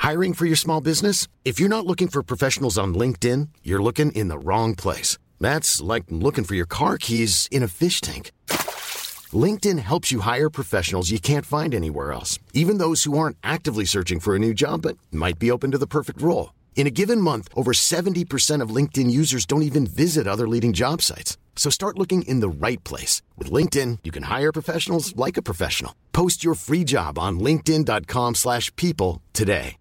Hiring for your small business? If you're not looking for professionals on LinkedIn, you're looking in the wrong place. That's like looking for your car keys in a fish tank. LinkedIn helps you hire professionals you can't find anywhere else, even those who aren't actively searching for a new job but might be open to the perfect role. In a given month, over 70% of LinkedIn users don't even visit other leading job sites. So start looking in the right place. With LinkedIn, you can hire professionals like a professional. Post your free job on linkedin.com/people today.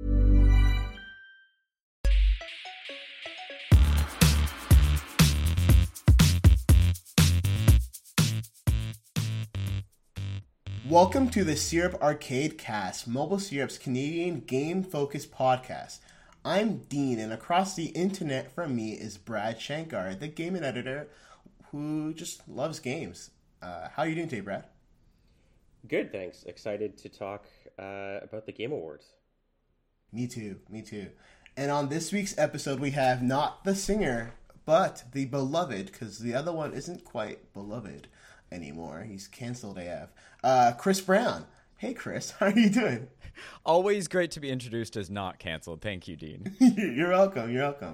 Welcome to the Syrup Arcade Cast, Mobile Syrup's Canadian game-focused podcast. I'm Dean, and across the internet from me is Brad Shankar, the gaming editor who just loves games. How are you doing today, Brad? Good, thanks. Excited to talk about the Game Awards. Me too. And on this week's episode, we have not the singer, but the beloved, because the other one isn't quite beloved anymore. He's canceled AF. Chris Brown. Hey, Chris. How are you doing? Always great to be introduced as not canceled. Thank you, Dean. You're welcome.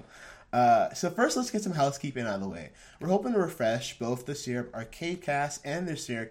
So first, let's get some housekeeping out of the way. We're hoping to refresh both the Syrup Arcade Cast and the Syrup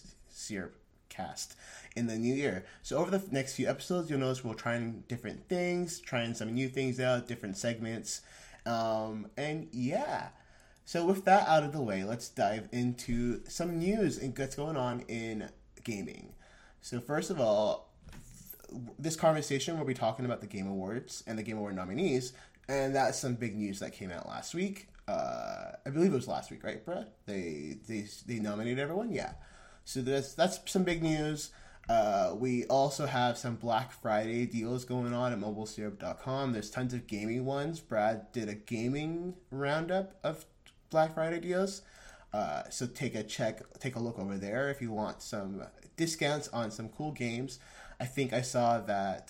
Cast in the new year. So over the next few episodes, you'll notice we'll try different things, trying some new things out, different segments. And yeah. So with that out of the way, let's dive into some news and what's going on in gaming. So first of all, this conversation will be talking about the Game Awards and the Game Award nominees, and that's some big news that came out last week. I believe it was last week, right, Brett? They nominated everyone? Yeah. So that's some big news. We also have some Black Friday deals going on at mobilesyrup.com. There's tons of gaming ones. Brad did a gaming roundup of Black Friday deals. So take a look over there if you want some discounts on some cool games. I think I saw that.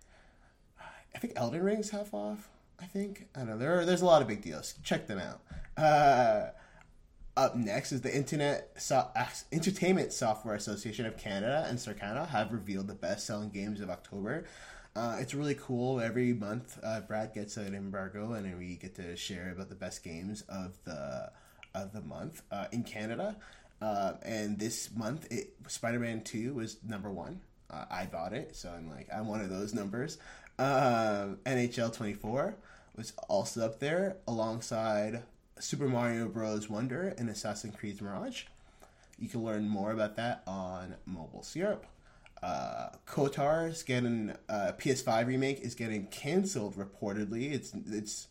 I think Elden Ring's half off. I don't know. There's a lot of big deals. Check them out. Up next is the Entertainment Software Association of Canada and Circana have revealed the best-selling games of October. It's really cool. Every month, Brad gets an embargo, and we get to share about the best games of the month in Canada. And this month, Spider-Man 2 was number one. I bought it, so I'm one of those numbers. NHL 24 was also up there, alongside Super Mario Bros. Wonder and Assassin's Creed Mirage. You can learn more about that on Mobile Syrup. KOTOR is getting PS5 remake is getting canceled reportedly. It's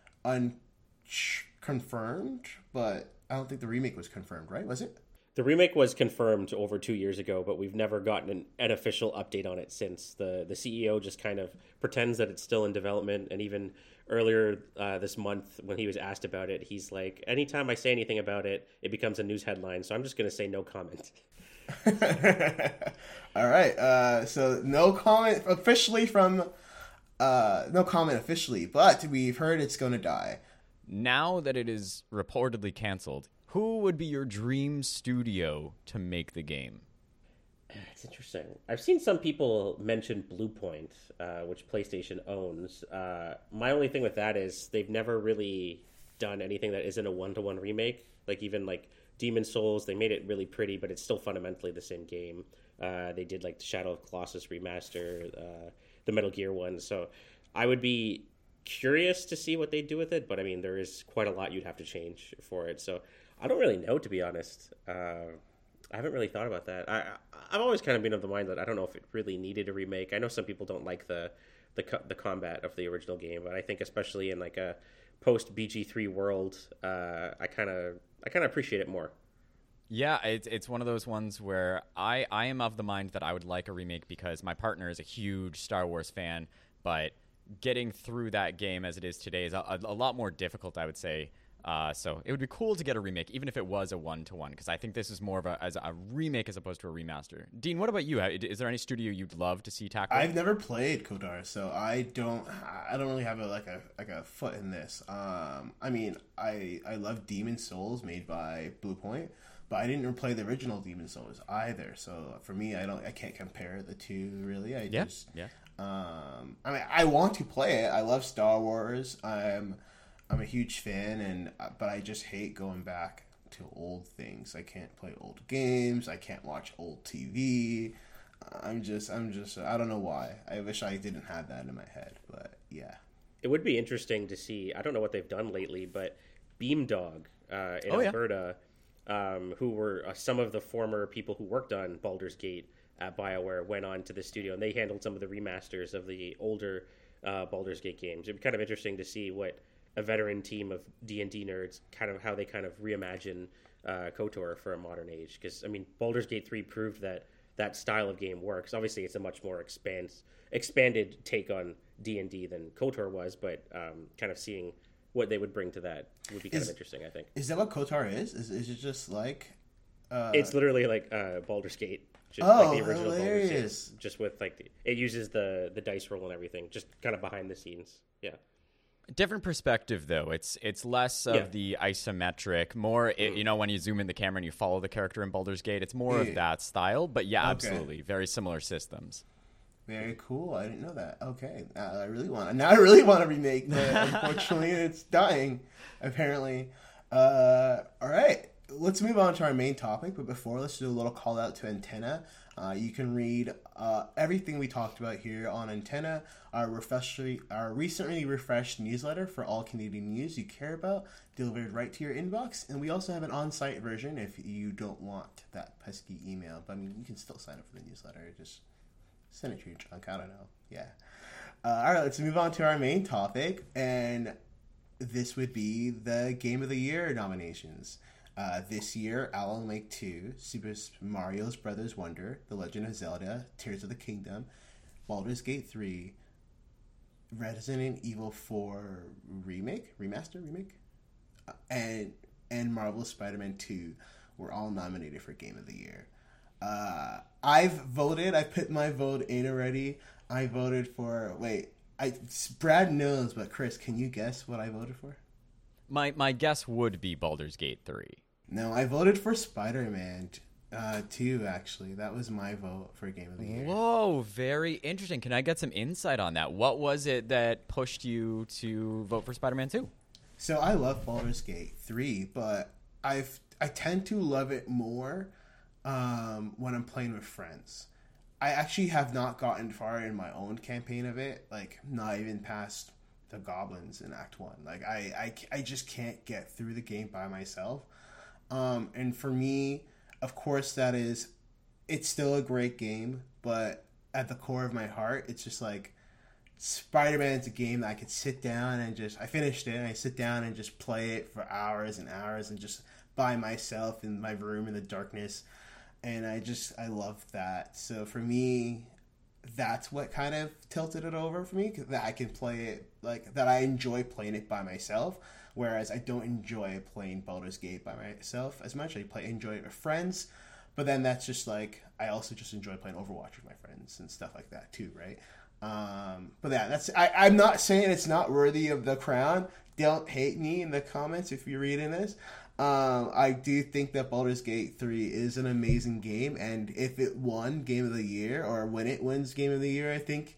unconfirmed, but I don't think the remake was confirmed, right? Was it? The remake was confirmed over 2 years ago, but we've never gotten an official update on it since. The CEO just kind of pretends that it's still in development, and even earlier this month when he was asked about it, he's like, anytime I say anything about it, it becomes a news headline, so I'm just going to say no comment. All right. So no comment officially, but we've heard it's going to die. Now that it is reportedly canceled, who would be your dream studio to make the game? It's interesting. I've seen some people mention Bluepoint, which PlayStation owns. My only thing with that is they've never really done anything that isn't a one-to-one remake. Even Demon's Souls, they made it really pretty, but it's still fundamentally the same game. They did the Shadow of Colossus remaster, the Metal Gear one. So I would be curious to see what they do with it, but there is quite a lot you'd have to change for it. So I don't really know, to be honest. I haven't really thought about that. I've always kind of been of the mind that I don't know if it really needed a remake. I know some people don't like the combat of the original game, but I think especially in a post BG3 world, I kind of appreciate it more. Yeah, it's one of those ones where I am of the mind that I would like a remake because my partner is a huge Star Wars fan, but getting through that game as it is today is a lot more difficult, I would say. So it would be cool to get a remake, even if it was a one-to-one, because I think this is more of a remake as opposed to a remaster. Dean, what about you? Is there any studio you'd love to see tackled? I've never played KOTOR, so I don't really have a foot in this. I love Demon's Souls made by Bluepoint, but I didn't play the original Demon's Souls either. So for me, I can't compare the two really. I mean, I want to play it. I love Star Wars. I'm a huge fan, but I just hate going back to old things. I can't play old games. I can't watch old TV. I'm just I don't know why. I wish I didn't have that in my head, but yeah. It would be interesting to see. I don't know what they've done lately, but Beamdog in Alberta, who were some of the former people who worked on Baldur's Gate at BioWare, went on to the studio, and they handled some of the remasters of the older Baldur's Gate games. It'd be kind of interesting to see what a veteran team of D&D nerds, kind of how they kind of reimagine KOTOR for a modern age. Because, I mean, Baldur's Gate 3 proved that style of game works. Obviously, it's a much more expanded take on D&D than KOTOR was, but kind of seeing what they would bring to that would be kind of interesting, I think. Is that what KOTOR is? Is it just like... It's literally like Baldur's Gate. Just like the original hilarious. Baldur's Gate. Just with like... it uses the dice roll and everything, just kind of behind the scenes. Yeah. Different perspective, though. It's less of the isometric, more, when you zoom in the camera and you follow the character in Baldur's Gate, it's more of that style. But yeah, absolutely. Very similar systems. Very cool. I didn't know that. Okay. Now I really want to remake, but unfortunately it's dying, apparently. All right. Let's move on to our main topic, but before, let's do a little call out to Antenna. You can read everything we talked about here on Antenna, our recently refreshed newsletter for all Canadian news you care about, delivered right to your inbox. And we also have an on-site version if you don't want that pesky email. But I mean, you can still sign up for the newsletter. Just send it to your junk. I don't know. Yeah. All right, let's move on to our main topic. And this would be the Game of the Year nominations. This year, Alan Wake 2, Super Mario Bros. Wonder, The Legend of Zelda, Tears of the Kingdom, Baldur's Gate 3, Resident Evil 4 remaster, and Marvel's Spider-Man 2 were all nominated for Game of the Year. I've voted. I put my vote in already. I voted for... Brad knows, but Chris, can you guess what I voted for? My guess would be Baldur's Gate 3. No, I voted for Spider-Man 2, actually. That was my vote for Game of the Year. Whoa, very interesting. Can I get some insight on that? What was it that pushed you to vote for Spider-Man 2? So I love Baldur's Gate 3, but I tend to love it more when I'm playing with friends. I actually have not gotten far in my own campaign of it, like not even past the goblins in Act 1. Like I just can't get through the game by myself. And for me, of course, it's still a great game, but at the core of my heart, it's just like Spider-Man's a game that I could sit down and I finished it and I sit down and just play it for hours and hours and just by myself in my room in the darkness. And I love that. So for me, that's what kind of tilted it over for me, that I can play it, like, that I enjoy playing it by myself, whereas I don't enjoy playing Baldur's Gate by myself as much. I enjoy it with friends, but then that's just like, I also just enjoy playing Overwatch with my friends and stuff like that too, right? But yeah, I'm not saying it's not worthy of the crown. Don't hate me in the comments if you're reading this. I do think that Baldur's Gate 3 is an amazing game, and if it won Game of the Year, or when it wins Game of the Year, I think,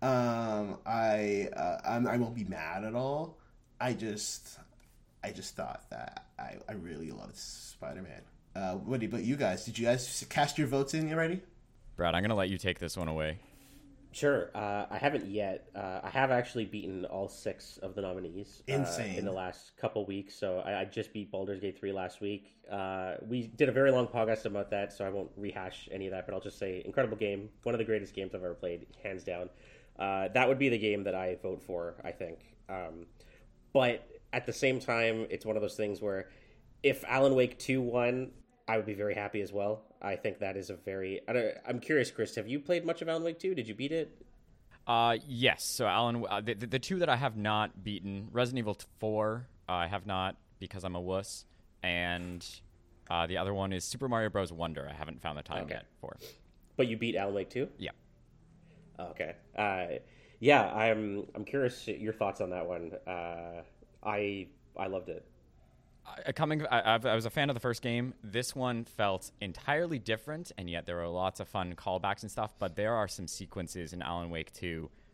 I won't be mad at all. I just thought that I really loved Spider-Man. What about you guys? Did you guys cast your votes in already? Brad, I'm going to let you take this one away. Sure. I haven't yet. I have actually beaten all 6 of the nominees in the last couple weeks. So I just beat Baldur's Gate 3 last week. We did a very long podcast about that, so I won't rehash any of that, but I'll just say incredible game. One of the greatest games I've ever played, hands down. That would be the game that I vote for, I think. But at the same time, it's one of those things where if Alan Wake 2 won, I would be very happy as well. I think that is I'm curious, Chris, have you played much of Alan Wake 2? Did you beat it? Yes. So Alan, the 2 that I have not beaten, Resident Evil 4, I have not because I'm a wuss, and the other one is Super Mario Bros. Wonder. I haven't found the time yet for. But you beat Alan Wake 2? Yeah. Okay. Yeah, I'm curious your thoughts on that one. I loved it. I was a fan of the first game. This one felt entirely different, and yet there were lots of fun callbacks and stuff. But there are some sequences in Alan Wake 2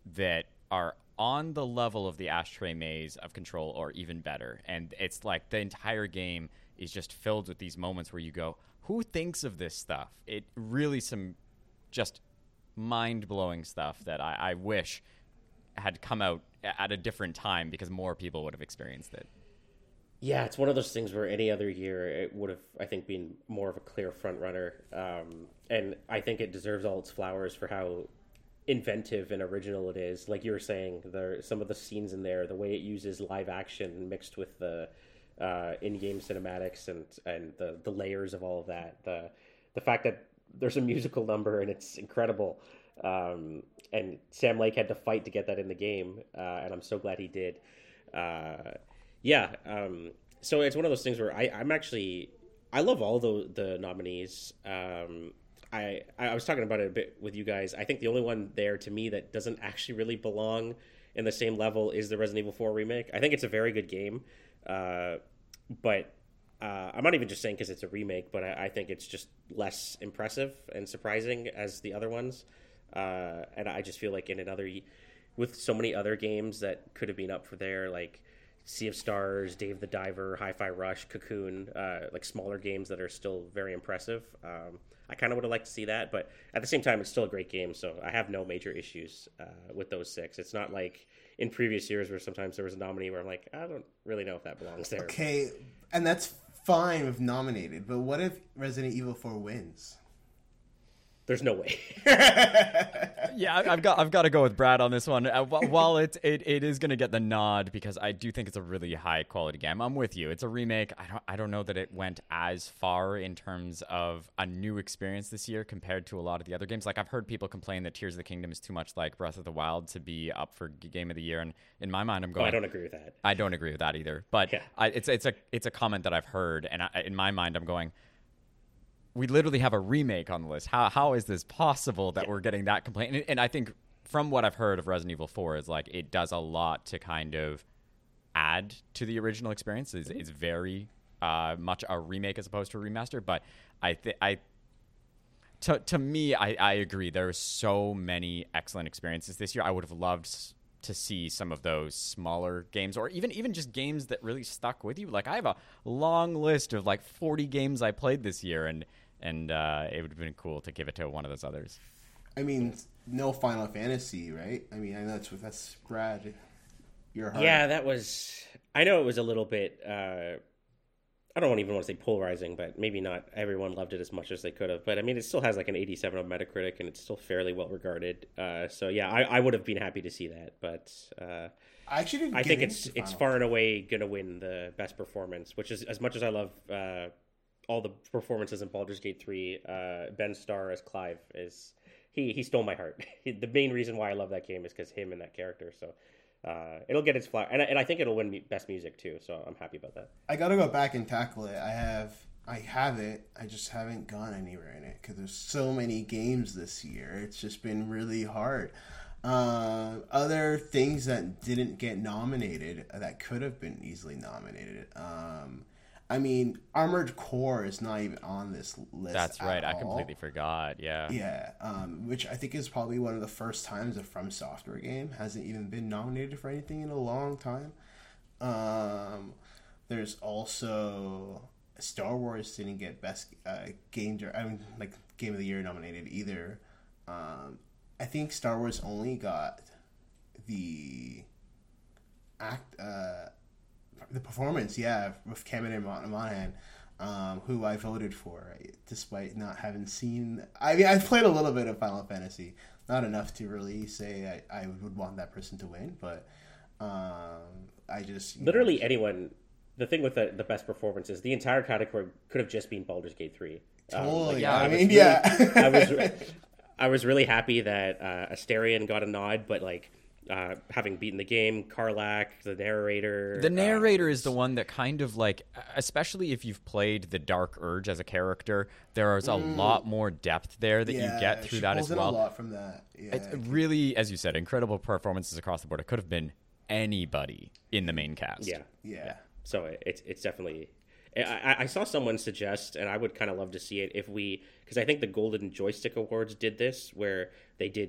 that are on the level of the Ashtray Maze of Control or even better. And it's like the entire game is just filled with these moments where you go, who thinks of this stuff? It really some just mind-blowing stuff that I wish had come out at a different time because more people would have experienced it. Yeah, it's one of those things where any other year it would have, I think, been more of a clear front runner. And I think it deserves all its flowers for how inventive and original it is. Like you were saying, some of the scenes in there, the way it uses live action mixed with the in-game cinematics and the layers of all of that. The fact that there's a musical number and it's incredible. And Sam Lake had to fight to get that in the game, and I'm so glad he did. So it's one of those things where I love all the nominees. I was talking about it a bit with you guys. I think the only one there to me that doesn't actually really belong in the same level is the Resident Evil 4 remake. I think it's a very good game, but I'm not even just saying because it's a remake, but I think it's just less impressive and surprising as the other ones. And I just feel like with so many other games that could have been up for there, like Sea of Stars, Dave the Diver, Hi-Fi Rush, Cocoon, like smaller games that are still very impressive. I kind of would have liked to see that, but at the same time, it's still a great game, so I have no major issues with those 6. It's not like in previous years where sometimes there was a nominee where I'm like, I don't really know if that belongs there. Okay, and that's fine with nominated, but what if Resident Evil 4 wins? There's no way. Yeah, I've got to go with Brad on this one. While it is going to get the nod because I do think it's a really high quality game. I'm with you. It's a remake. I don't know that it went as far in terms of a new experience this year compared to a lot of the other games. Like I've heard people complain that Tears of the Kingdom is too much like Breath of the Wild to be up for Game of the Year, and in my mind, I'm going. I don't agree with that. I don't agree with that either. But yeah. It's a comment that I've heard, and in my mind, I'm going. We literally have a remake on the list. How is this possible that we're getting that complaint? And I think from what I've heard of Resident Evil 4 is like it does a lot to kind of add to the original experience. It's very much a remake as opposed to a remaster. But to me, I agree. There are so many excellent experiences this year. I would have loved to see some of those smaller games or even just games that really stuck with you. Like I have a long list of like 40 games I played this year, and it would have been cool to give it to one of those others. I mean, no Final Fantasy, right? I mean, I know that's Brad. Your heart. Yeah, that was. I know it was a little bit. I don't even want to say polarizing, but maybe not everyone loved it as much as they could have. But I mean, it still has like an 87 on Metacritic, and it's still fairly well regarded. So yeah, I would have been happy to see that. But I think it's far and away going to win the best performance, which is as much as I love all the performances in Baldur's Gate 3. Ben Starr as Clive is he stole my heart. The main reason why I love that game is because him and that character. So. It'll get its flower, and I think it'll win best music too. So I'm happy about that. I got to go back and tackle it. I have it. I just haven't gone anywhere in it because there's so many games this year. It's just been really hard. Other things that didn't get nominated that could have been easily nominated. I mean, Armored Core is not even on this list. That's right. I completely forgot. Yeah. Yeah. Which I think is probably one of the first times a From Software game hasn't even been nominated for anything in a long time. There's also Star Wars didn't get best game of the year nominated either. I think Star Wars only got the performance, with Cameron Monaghan, who I voted for, despite not having seen. I mean, I've played a little bit of Final Fantasy, not enough to really say I would want that person to win, but I just literally anyone. The thing with the best performance is the entire category could have just been Baldur's Gate 3. Totally. I was really happy that Astarion got a nod, but like. Having beaten the game, Karlach, the narrator. The narrator is the one that kind of like, especially if you've played the Dark Urge as a character, there is a lot more depth there that you get through that as well. A lot from that. Yeah, it's really, as you said, incredible performances across the board. It could have been anybody in the main cast. Yeah. So it's definitely. I saw someone suggest, and I would kind of love to see it because I think the Golden Joystick Awards did this, where they did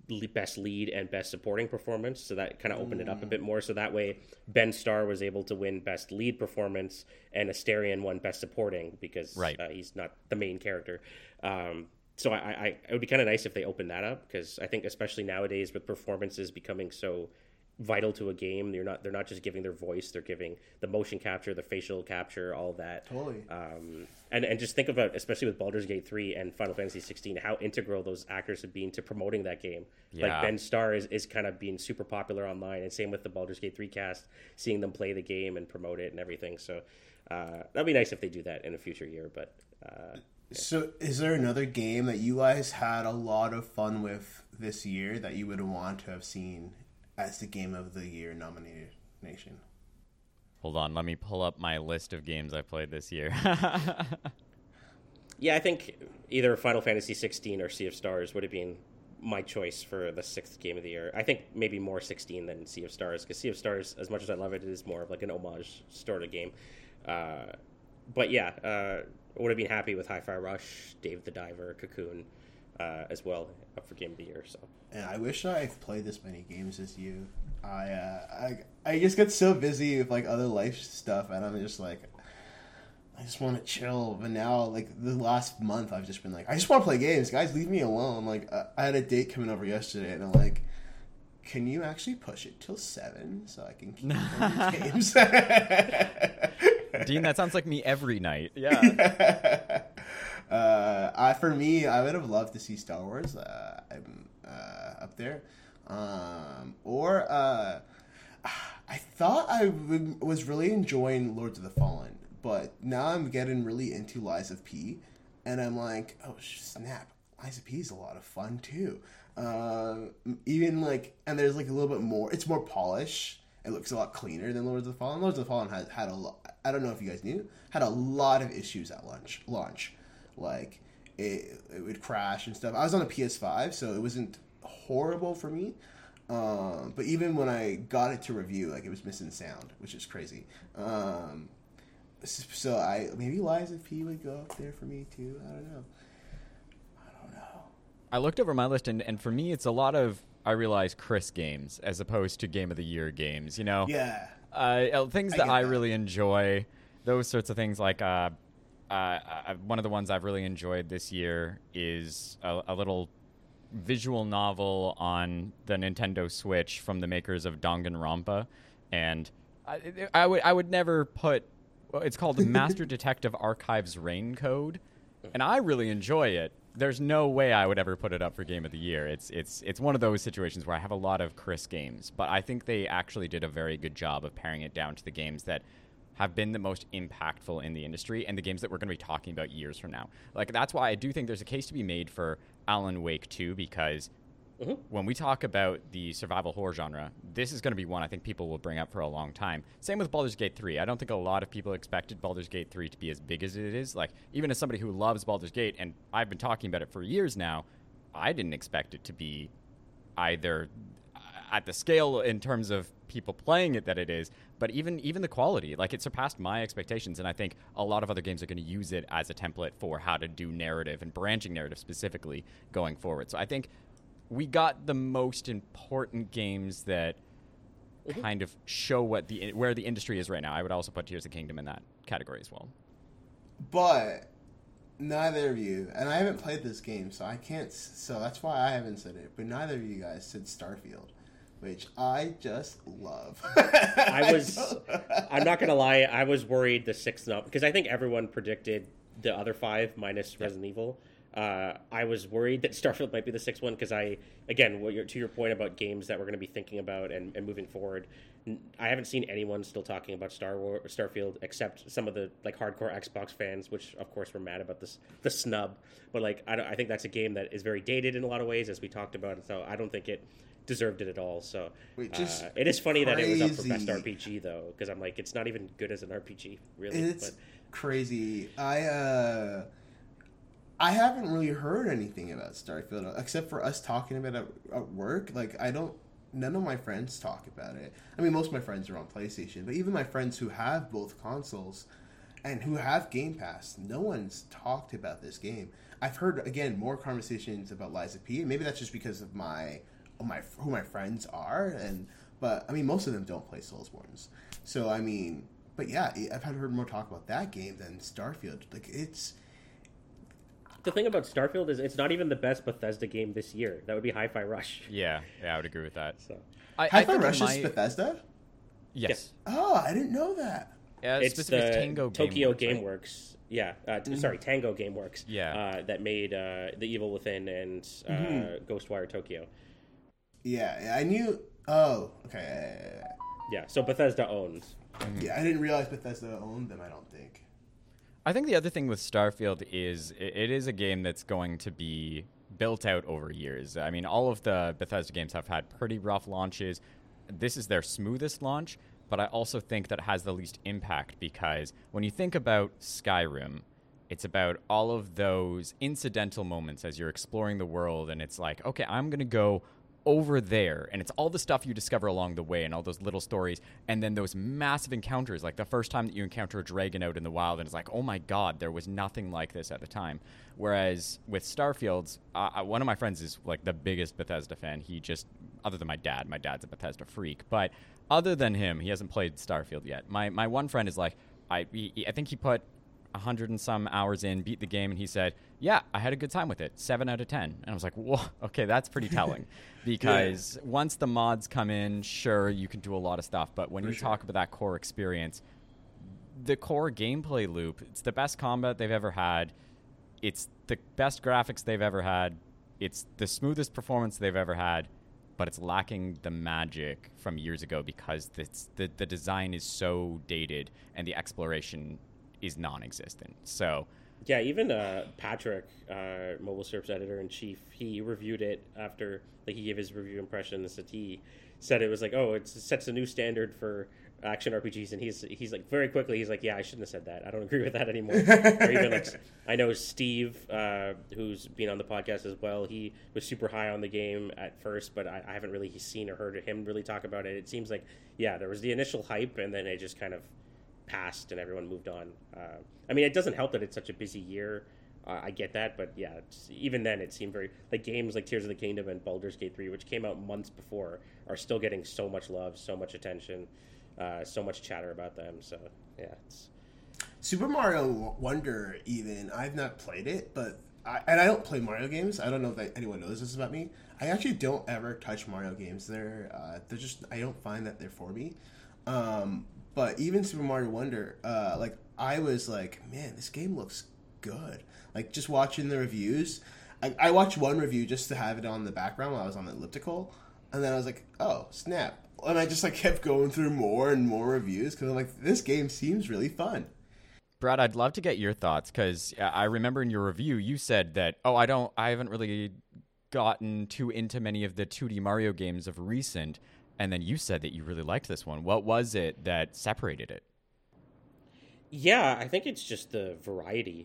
best lead and best supporting performance, so that kind of opened it up a bit more. So that way, Ben Starr was able to win best lead performance, and Astarion won best supporting because he's not the main character. So it would be kind of nice if they opened that up, because I think especially nowadays with performances becoming so vital to a game, they're not just giving their voice, they're giving the motion capture, the facial capture, all that. Totally. And just think about, especially with Baldur's Gate 3 and Final Fantasy 16, how integral those actors have been to promoting that game. Yeah. Like Ben Starr is kind of being super popular online, and same with the Baldur's Gate 3 cast, seeing them play the game and promote it and everything. So that'd be nice if they do that in a future year. But So is there another game that you guys had a lot of fun with this year that you would want to have seen as the Game of the Year nomination? Hold on, let me pull up my list of games I played this year. Yeah, I think either Final Fantasy 16 or Sea of Stars would have been my choice for the 6th Game of the Year. I think maybe more 16 than Sea of Stars, because Sea of Stars, as much as I love it, it is more of like an homage sort of game. But yeah, I would have been happy with Hi-Fi Rush, Dave the Diver, Cocoon as well, up for Game of the Year. So. And I wish I've played this many games as you. I just get so busy with like other life stuff, and I'm just like, I just want to chill. But now, like the last month, I've just been like, I just want to play games, guys. Leave me alone. Like I had a date coming over yesterday, and I'm like, can you actually push it till 7 so I can keep playing games? Dean, that sounds like me every night. Yeah. For me, I would have loved to see Star Wars. I'm up there, I thought was really enjoying Lords of the Fallen, but now I'm getting really into Lies of P, and I'm like, oh snap, Lies of P is a lot of fun too. Even like, and there's like a little bit more. It's more polished. It looks a lot cleaner than Lords of the Fallen. Lords of the Fallen had a lot. I don't know if you guys knew, had a lot of issues at launch. Like it would crash and stuff. I was on a PS5, so it wasn't horrible for me. But even when I got it to review, like it was missing sound, which is crazy. So maybe Lies of P would go up there for me too. I don't know. I looked over my list, and for me, it's a lot of, I realize, Chris games as opposed to Game of the Year games, you know? Yeah. Things that I really enjoy, those sorts of things, like one of the ones I've really enjoyed this year is a little visual novel on the Nintendo Switch from the makers of Danganronpa, and I would never put, it's called the Master Detective Archives Rain Code, and I really enjoy it. There's no way I would ever put it up for Game of the Year. It's one of those situations where I have a lot of Chris games, but I think they actually did a very good job of paring it down to the games that have been the most impactful in the industry and the games that we're going to be talking about years from now. Like, that's why I do think there's a case to be made for Alan Wake 2, because when we talk about the survival horror genre, this is going to be one I think people will bring up for a long time. Same with Baldur's Gate 3. I don't think a lot of people expected Baldur's Gate 3 to be as big as it is. Like, even as somebody who loves Baldur's Gate, and I've been talking about it for years now, I didn't expect it to be either at the scale in terms of people playing it that it is, but even the quality. Like, it surpassed my expectations, and I think a lot of other games are going to use it as a template for how to do narrative and branching narrative specifically going forward. So I think we got the most important games that kind of show where the industry is right now. I would also put Tears of the Kingdom in that category as well. But neither of you, and I haven't played this game, so I can't. So that's why I haven't said it. But neither of you guys said Starfield, which I just love. I'm not gonna lie, I was worried the 6th up, because I think everyone predicted the other 5 minus Resident Evil. I was worried that Starfield might be the 6th one, because to your point about games that we're going to be thinking about and moving forward, I haven't seen anyone still talking about Starfield except some of the like hardcore Xbox fans, which of course were mad about the snub. But like I think that's a game that is very dated in a lot of ways, as we talked about, and so I don't think it deserved it at all. So it is funny that it was up for best RPG though, because I'm like, it's not even good as an RPG really. It's crazy. I haven't really heard anything about Starfield except for us talking about it at work. Like, none of my friends talk about it. I mean, most of my friends are on PlayStation, but even my friends who have both consoles and who have Game Pass, no one's talked about this game. I've heard, again, more conversations about Lies of P. Maybe that's just because of my who my friends are, but I mean most of them don't play Soulsbornes. So I mean, but yeah, I've heard more talk about that game than Starfield. Like it's. The thing about Starfield is it's not even the best Bethesda game this year. That would be Hi-Fi Rush. Yeah, I would agree with that. So Hi-Fi Rush is Bethesda? Yes. Oh, I didn't know that. It's specific Tango Tokyo Gameworks. Right? Yeah, sorry, Tango Gameworks. Yeah. That made The Evil Within and Ghostwire Tokyo. Yeah, I knew. Oh, okay. Yeah, so Bethesda owns. Yeah, I didn't realize Bethesda owned them, I don't think. I think the other thing with Starfield is it is a game that's going to be built out over years. I mean, all of the Bethesda games have had pretty rough launches. This is their smoothest launch, but I also think that it has the least impact because when you think about Skyrim, it's about all of those incidental moments as you're exploring the world, and it's like, okay, I'm going to go over there, and it's all the stuff you discover along the way and all those little stories, and then those massive encounters, like the first time that you encounter a dragon out in the wild, and it's like, oh my god, there was nothing like this at the time. Whereas with Starfields, one of my friends is like the biggest Bethesda fan. He just, other than my dad's a Bethesda freak, but other than him, he hasn't played Starfield yet. My one friend is like, I think he put 100 and some hours in, beat the game, and he said, yeah, I had a good time with it, 7 out of 10. And I was like, whoa, okay, that's pretty telling. Because once the mods come in, sure, you can do a lot of stuff, but when talk about that core experience, the core gameplay loop, it's the best combat they've ever had, it's the best graphics they've ever had, it's the smoothest performance they've ever had, but it's lacking the magic from years ago because the design is so dated and the exploration is non-existent. So yeah, even Patrick, Mobile Surf's editor-in-chief, he reviewed it after, like, he gave his review impressions, that he said it was like, oh, it sets a new standard for action RPGs, and he's like, very quickly, he's like, yeah, I shouldn't have said that. I don't agree with that anymore. Or even, like, I know Steve, who's been on the podcast as well, he was super high on the game at first, but I haven't really seen or heard him really talk about it. It seems like, yeah, there was the initial hype, and then it just kind of passed and everyone moved on. I mean, it doesn't help that it's such a busy year. I get that, but yeah, even then it seemed very, like, games like Tears of the Kingdom and Baldur's Gate 3, which came out months before, are still getting so much love, so much attention, so much chatter about them. So yeah, it's Super Mario Wonder. Even I've not played it, but I don't play Mario games. I don't know if anyone knows this about me. I actually don't ever touch Mario games. They're just, I don't find that they're for me. But even Super Mario Wonder, like, I was like, man, this game looks good. Like, just watching the reviews. I watched one review just to have it on the background while I was on the elliptical. And then I was like, oh, snap. And I just, like, kept going through more and more reviews because I'm like, this game seems really fun. Brad, I'd love to get your thoughts because I remember in your review you said that, I haven't really gotten too into many of the 2D Mario games of recent. And then you said that you really liked this one. What was it that separated it? Yeah, I think it's just the variety.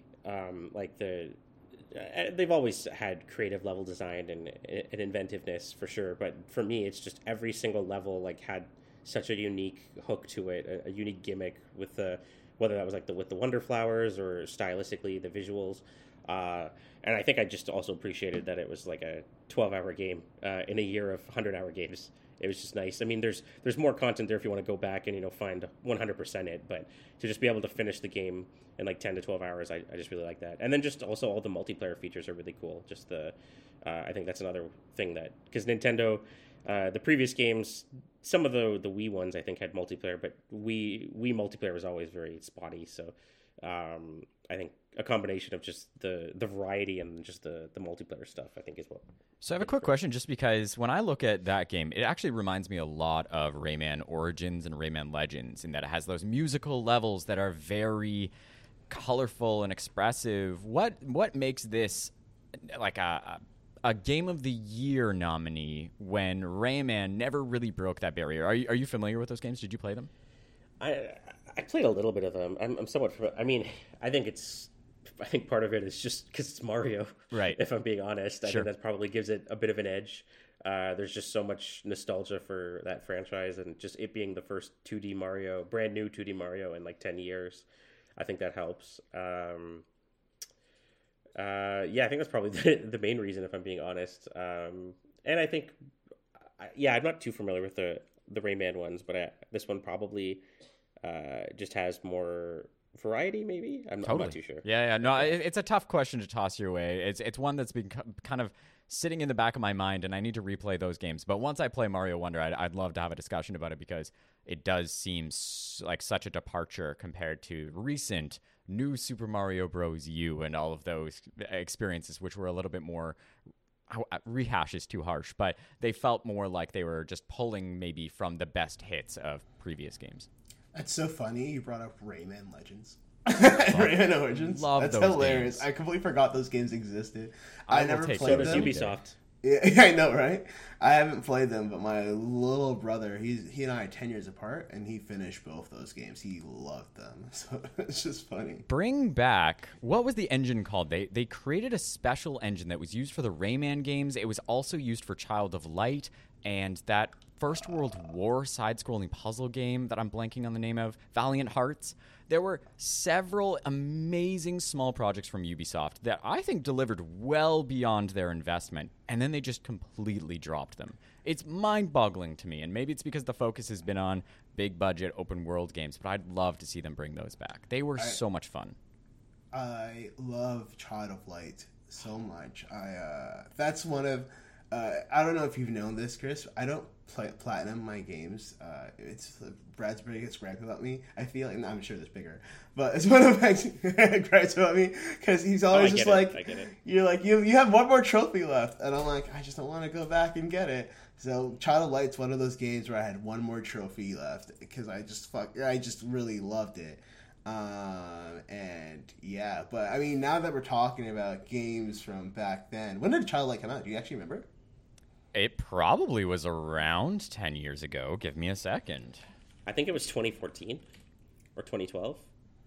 They've always had creative level design and inventiveness for sure, but for me, it's just every single level like had such a unique hook to it, a unique gimmick with whether that was like with the Wonder Flowers or stylistically the visuals. And I think I just also appreciated that it was like a 12-hour game in a year of 100-hour games. It was just nice. I mean, there's more content there if you want to go back and, find 100% it, but to just be able to finish the game in like 10 to 12 hours, I just really like that. And then just also all the multiplayer features are really cool. Just I think that's another thing that, because Nintendo, the previous games, some of the Wii ones I think had multiplayer, but Wii multiplayer was always very spotty. So I think a combination of just the variety and just the multiplayer stuff, I think, is what. So I have a quick question, just because when I look at that game, it actually reminds me a lot of Rayman Origins and Rayman Legends in that it has those musical levels that are very colorful and expressive. What makes this like a Game of the Year nominee when Rayman never really broke that barrier? Are you familiar with those games? Did you play them? I played a little bit of them. I'm somewhat. I mean, I think part of it is just because it's Mario. Right. If I'm being honest, I Sure. think that probably gives it a bit of an edge. There's just so much nostalgia for that franchise, and just it being the first 2D Mario, brand new 2D Mario in like 10 years. I think that helps. Yeah, I think that's probably the main reason, if I'm being honest. And I think I'm not too familiar with the Rayman ones, but this one probably just has more variety. Maybe I'm not too sure. Yeah. No, it's a tough question to toss your way. It's one that's been kind of sitting in the back of my mind, and I need to replay those games. But once I play Mario Wonder, I'd love to have a discussion about it, because it does seem like such a departure compared to recent new Super Mario Bros. U and all of those experiences, which were a little bit more, rehash is too harsh, but they felt more like they were just pulling maybe from the best hits of previous games. That's so funny. You brought up Rayman Legends. Rayman Origins. That's hilarious. Games. I completely forgot those games existed. I never played them. Ubisoft. Yeah, I know, right? I haven't played them, but my little brother, he and I are 10 years apart, and he finished both those games. He loved them, so it's just funny. Bring back, what was the engine called? They created a special engine that was used for the Rayman games. It was also used for Child of Light, and that First World War side-scrolling puzzle game that I'm blanking on the name of, Valiant Hearts. There were several amazing small projects from Ubisoft that I think delivered well beyond their investment, and then they just completely dropped them. It's mind-boggling to me, and maybe it's because the focus has been on big-budget open-world games, but I'd love to see them bring those back. They were so much fun. I love Child of Light so much. That's one of... I don't know if you've known this, Chris. I don't platinum my games. It's Brad's pretty gets gripes about me. I feel like, I'm sure there's bigger, but it's one of my gripes about me, because he's always just like, you're like, you have one more trophy left, and I'm like, I just don't want to go back and get it. So Child of Light's one of those games where I had one more trophy left, because I just really loved it. And yeah, but I mean, now that we're talking about games from back then, when did Child of Light come out? Do you actually remember? It probably was around 10 years ago. Give me a second. I think it was 2014 or 2012.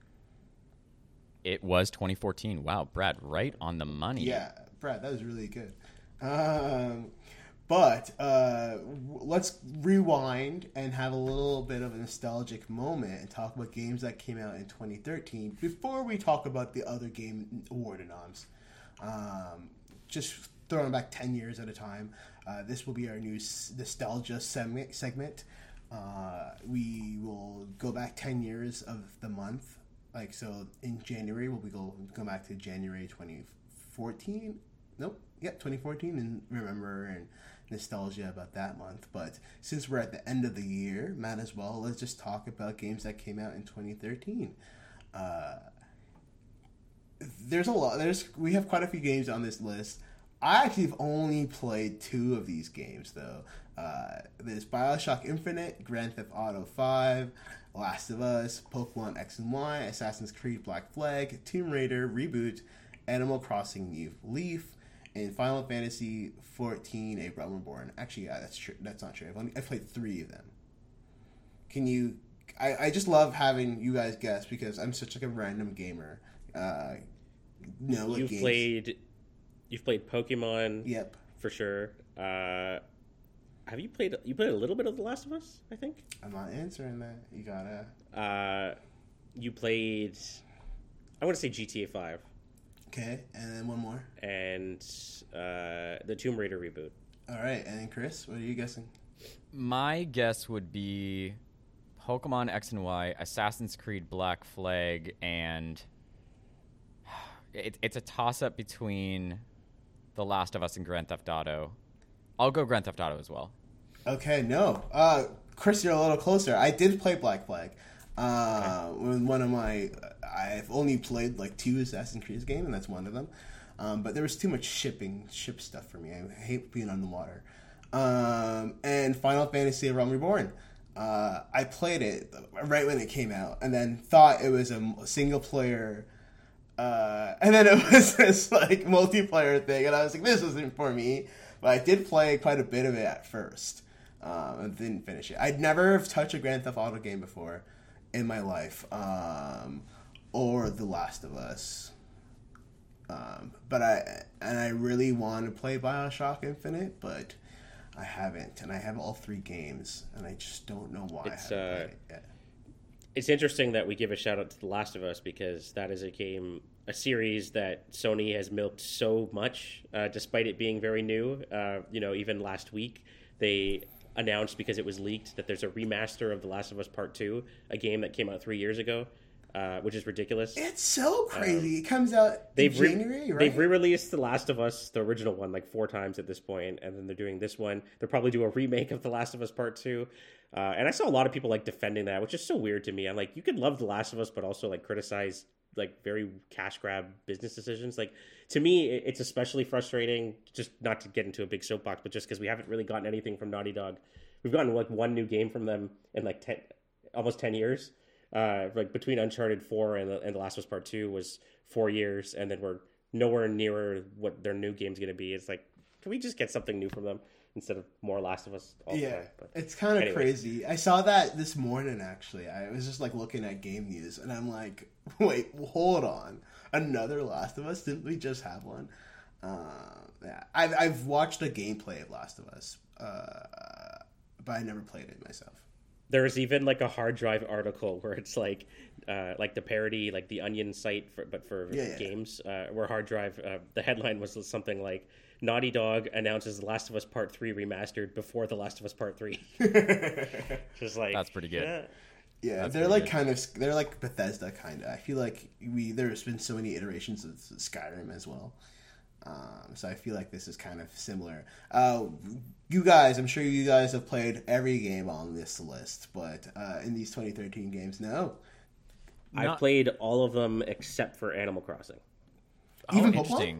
It was 2014. Wow, Brad, right on the money. Yeah, Brad, that was really good. But let's rewind and have a little bit of a nostalgic moment and talk about games that came out in 2013 before we talk about the other game award noms. Just throwing back 10 years at a time. This will be our new nostalgia segment. We will go back 10 years of the month. Like, so in January, we'll go back to January 2014. Nope. Yeah, 2014, and remember and nostalgia about that month. But since we're at the end of the year, might as well, let's just talk about games that came out in 2013. There's a lot. We have quite a few games on this list. I actually have only played 2 of these games, though. There's BioShock Infinite, Grand Theft Auto 5, Last of Us, Pokemon X and Y, Assassin's Creed Black Flag, Tomb Raider Reboot, Animal Crossing New Leaf, and Final Fantasy XIV: A Realm Reborn. Actually, yeah, that's true. That's not true. I've played 3 of them. Can you... I just love having you guys guess, because I'm such like a random gamer. You've played Pokemon. Yep. For sure. Have you played a little bit of The Last of Us, I think? I'm not answering that. You gotta... You played... I want to say GTA 5. Okay, and then one more. And the Tomb Raider reboot. All right, and then Chris, what are you guessing? My guess would be Pokemon X and Y, Assassin's Creed Black Flag, and... It's a toss-up between The Last of Us and Grand Theft Auto. I'll go Grand Theft Auto as well. Okay, no. Chris, you're a little closer. I did play Black Flag. I've only played like 2 Assassin's Creed games, and that's one of them. But there was too much ship stuff for me. I hate being on the water. And Final Fantasy: Realm Reborn. I played it right when it came out, and then thought it was a single player. And then it was this like multiplayer thing, and I was like, this isn't for me. But I did play quite a bit of it at first, and didn't finish it. I'd never touched a Grand Theft Auto game before in my life, or The Last of Us. But I really want to play BioShock Infinite, but I haven't, and I have all 3 games, and I just don't know why I haven't played it yet. It's interesting that we give a shout out to The Last of Us, because that is a series that Sony has milked so much, despite it being very new. Even last week, they announced, because it was leaked, that there's a remaster of The Last of Us Part 2, a game that came out 3 years ago, which is ridiculous. It's so crazy. It comes out in January, right? They've re-released The Last of Us, the original one, like 4 times at this point, and then they're doing this one. They'll probably do a remake of The Last of Us Part 2. And I saw a lot of people like defending that, which is so weird to me. I'm like, you could love The Last of Us, but also like criticize like very cash grab business decisions. Like, to me, it's especially frustrating, just not to get into a big soapbox, but just because we haven't really gotten anything from Naughty Dog. We've gotten like one new game from them in like almost 10 years. Like between Uncharted 4 and The Last of Us Part 2 was 4 years, and then we're nowhere near what their new game's going to be. It's like, can we just get something new from them instead of more Last of Us all the time? But it's kind of crazy. I saw that this morning, actually. I was just like looking at game news, and I'm like, wait, hold on. Another Last of Us? Didn't we just have one? Yeah, I've watched a gameplay of Last of Us, but I never played it myself. There's even like a hard drive article where it's like the parody, like the Onion site, for games, where hard drive, the headline was something like, Naughty Dog announces The Last of Us Part 3 remastered before The Last of Us Part 3. Just like, that's pretty good. Yeah, they're like they're like Bethesda kind of. I feel like there's been so many iterations of Skyrim as well. So I feel like this is kind of similar. You guys, I'm sure you guys have played every game on this list, but in these 2013 games, no. I've played all of them except for Animal Crossing. Even interesting. Pokemon?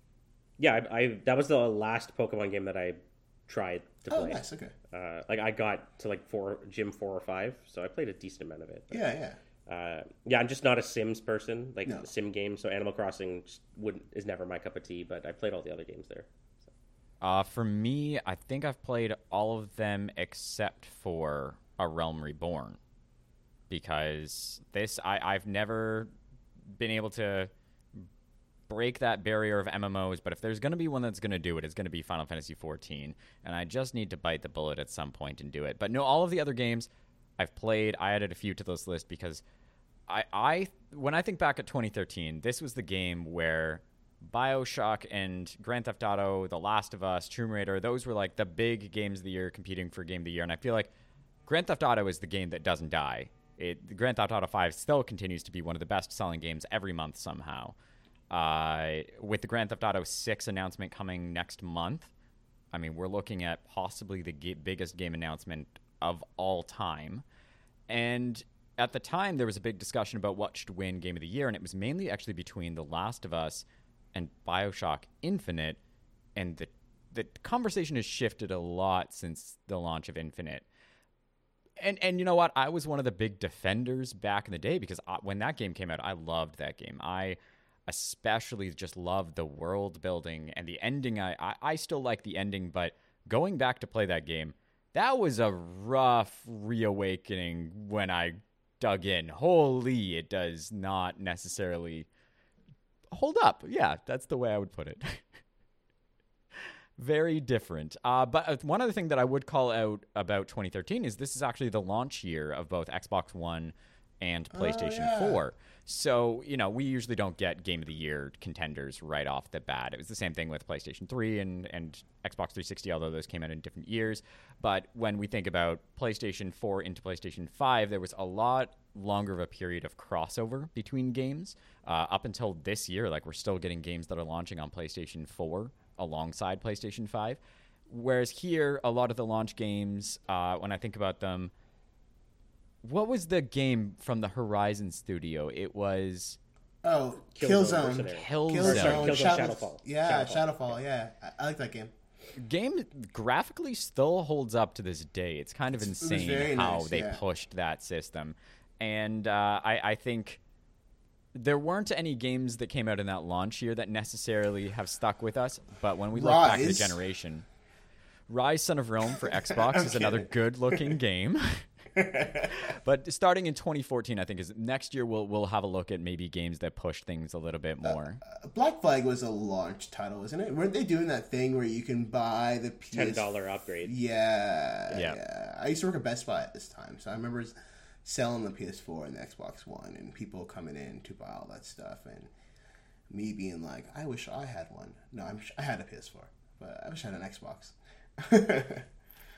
Yeah, that was the last Pokemon game that I tried to play. Oh, nice, okay. Like I got to like Gym 4 or 5, so I played a decent amount of it. But, yeah. I'm just not a Sims person, like No. Sim games. So Animal Crossing is never my cup of tea. But I played all the other games there. For me, I think I've played all of them except for A Realm Reborn, because I've never been able to break that barrier of MMOs, but if there's going to be one that's going to do it, it's going to be Final Fantasy XIV, and I just need to bite the bullet at some point and do it. But no, all of the other games I've played. I added a few to this list because when I think back at 2013, this was the game where BioShock and Grand Theft Auto, The Last of Us, Tomb Raider, those were like the big games of the year competing for Game of the Year, and I feel like Grand Theft Auto is the game that doesn't die. Grand Theft Auto 5 still continues to be one of the best-selling games every month somehow. With the Grand Theft Auto 6 announcement coming next month, I mean, we're looking at possibly the biggest game announcement of all time. And at the time, there was a big discussion about what should win Game of the Year, and it was mainly actually between The Last of Us and BioShock Infinite, and the conversation has shifted a lot since the launch of Infinite. And you know what? I was one of the big defenders back in the day because when that game came out, I loved that game. I especially just loved the world building and the ending. I still like the ending, but going back to play that game, that was a rough reawakening when I dug in. Holy, it does not necessarily hold up. Yeah, that's the way I would put it. Very different. But one other thing that I would call out about 2013 is this is actually the launch year of both Xbox One and PlayStation 4. So, we usually don't get Game of the Year contenders right off the bat. It was the same thing with PlayStation 3 and Xbox 360, although those came out in different years. But when we think about PlayStation 4 into PlayStation 5, there was a lot longer of a period of crossover between games. Up until this year, like, we're still getting games that are launching on PlayStation 4 alongside PlayStation 5. Whereas here, a lot of the launch games, when I think about them, what was the game from the Horizon studio? It was... Oh, Killzone. Shadowfall. Yeah, Shadowfall, yeah. I like that game. Game graphically still holds up to this day. It's kind of insane how they pushed that system. And I think there weren't any games that came out in that launch year that necessarily have stuck with us. But when we look back at the generation, Rise Son of Rome for Xbox is another good-looking game. But starting in 2014, I think is next year we'll have a look at maybe games that push things a little bit more. Black Flag was a launch title, wasn't it? Weren't they doing that thing where you can buy the $10 upgrade? Yeah. I used to work at Best Buy at this time, so I remember selling the PS4 and the Xbox One, and people coming in to buy all that stuff, and me being like, I wish I had one. No, I had a PS4, but I wish I had an Xbox.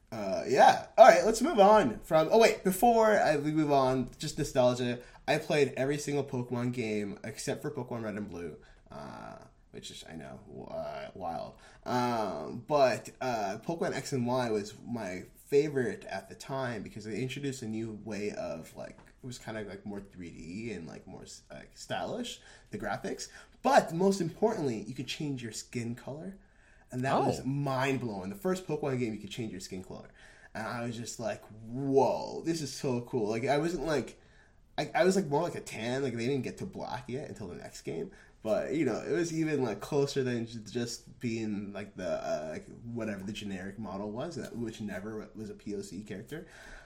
Yeah. All right, let's move on from. Oh wait, before we move on, just nostalgia. I played every single Pokemon game except for Pokemon Red and Blue, which is I know wild. But Pokemon X and Y was my favorite at the time because they introduced a new way of like it was kind of like more 3D and like more like stylish the graphics. But most importantly, you could change your skin color. And that was mind blowing. The first Pokemon game, you could change your skin color, and I was just like, "Whoa, this is so cool!" Like I wasn't like, I was like more like a tan. Like they didn't get to black yet until the next game, but you know, it was even like closer than just being like the like whatever the generic model was, which never was a POC character,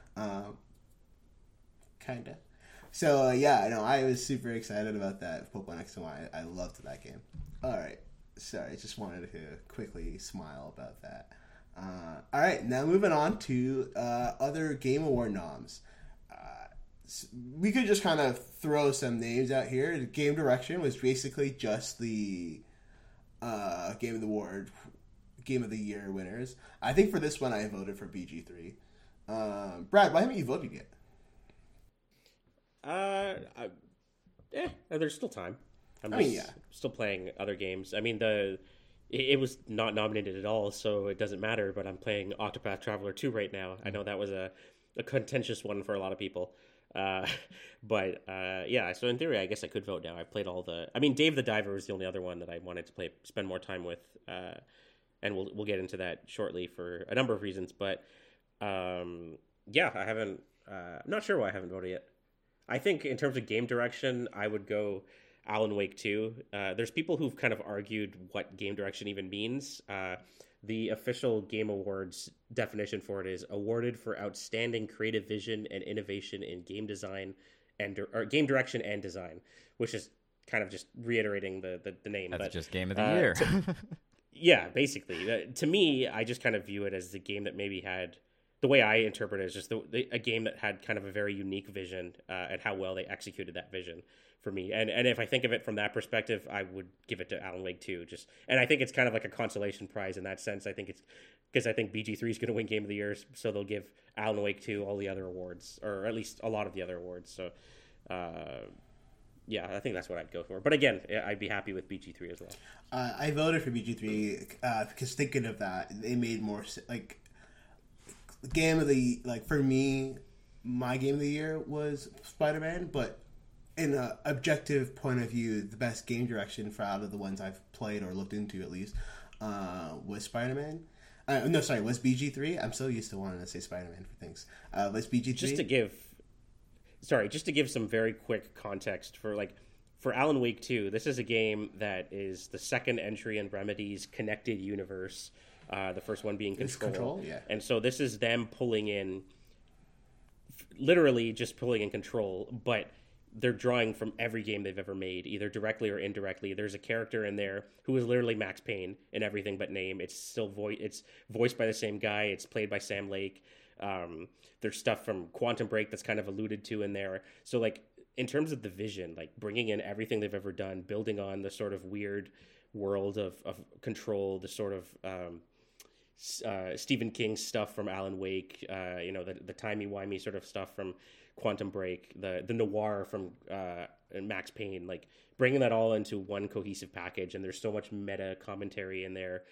kinda. So yeah, no, I was super excited about that Pokemon X and Y. I loved that game. All right. Sorry, just wanted to quickly smile about that. All right, now moving on to other Game Award noms. We could just kind of throw some names out here. The Game Direction was basically just the Game of the Year winners. I think for this one, I voted for BG3. Brad, why haven't you voted yet? There's still time. I'm still playing other games. I mean, it was not nominated at all, so it doesn't matter, but I'm playing Octopath Traveler 2 right now. I know that was a contentious one for a lot of people. But so in theory, I guess I could vote now. I've played all the... I mean, Dave the Diver was the only other one that I wanted to spend more time with, and we'll get into that shortly for a number of reasons, but I haven't... I'm not sure why I haven't voted yet. I think in terms of game direction, I would go... Alan Wake 2. There's people who've kind of argued what game direction even means. The official Game Awards definition for it is awarded for outstanding creative vision and innovation in game design or game direction and design, which is kind of just reiterating the name. That's just Game of the Year. Yeah, basically. To me, I just kind of view it as the game that maybe had... The way I interpret it is just a game that had kind of a very unique vision and how well they executed that vision for me. And if I think of it from that perspective, I would give it to Alan Wake 2. And I think it's kind of like a consolation prize in that sense. I think it's because I think BG3 is going to win Game of the Year, so they'll give Alan Wake 2 all the other awards, or at least a lot of the other awards. So, I think that's what I'd go for. But again, I'd be happy with BG3 as well. I voted for BG3 because thinking of that, they made more like game of the for me, my Game of the Year was Spider-Man, but in an objective point of view, the best game direction for out of the ones I've played or looked into at least was Spider-Man. Was BG3. I'm so used to wanting to say Spider-Man for things. Was BG3. Just to give some very quick context for Alan Wake 2, this is a game that is the second entry in Remedy's connected universe. The first one being Control. Yeah. And so this is them pulling in, literally just pulling in Control, but they're drawing from every game they've ever made, either directly or indirectly. There's a character in there who is literally Max Payne in everything but name. It's still it's voiced by the same guy. It's played by Sam Lake. There's stuff from Quantum Break that's kind of alluded to in there. So in terms of the vision, bringing in everything they've ever done, building on the sort of weird world of Control, the sort of Stephen King stuff from Alan Wake, the timey-wimey sort of stuff from Quantum Break, the noir from Max Payne, bringing that all into one cohesive package, and there's so much meta commentary in there.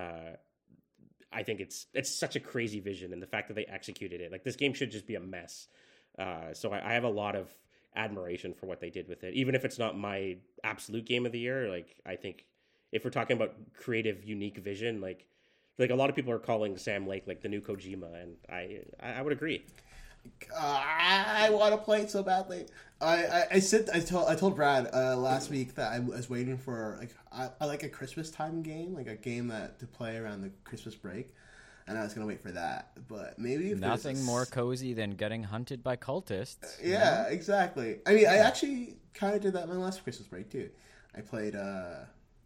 I think it's such a crazy vision, and the fact that they executed it, this game should just be a mess. So I have a lot of admiration for what they did with it, even if it's not my absolute Game of the Year. I think if we're talking about creative, unique vision, a lot of people are calling Sam Lake the new Kojima, and I would agree. I want to play it so badly. I told Brad last week that I was waiting for I like a Christmas time game, a game to play around the Christmas break, and I was gonna wait for that. But maybe nothing more cozy than getting hunted by cultists. Yeah, exactly. I mean, I actually kind of did that my last Christmas break too. I played. I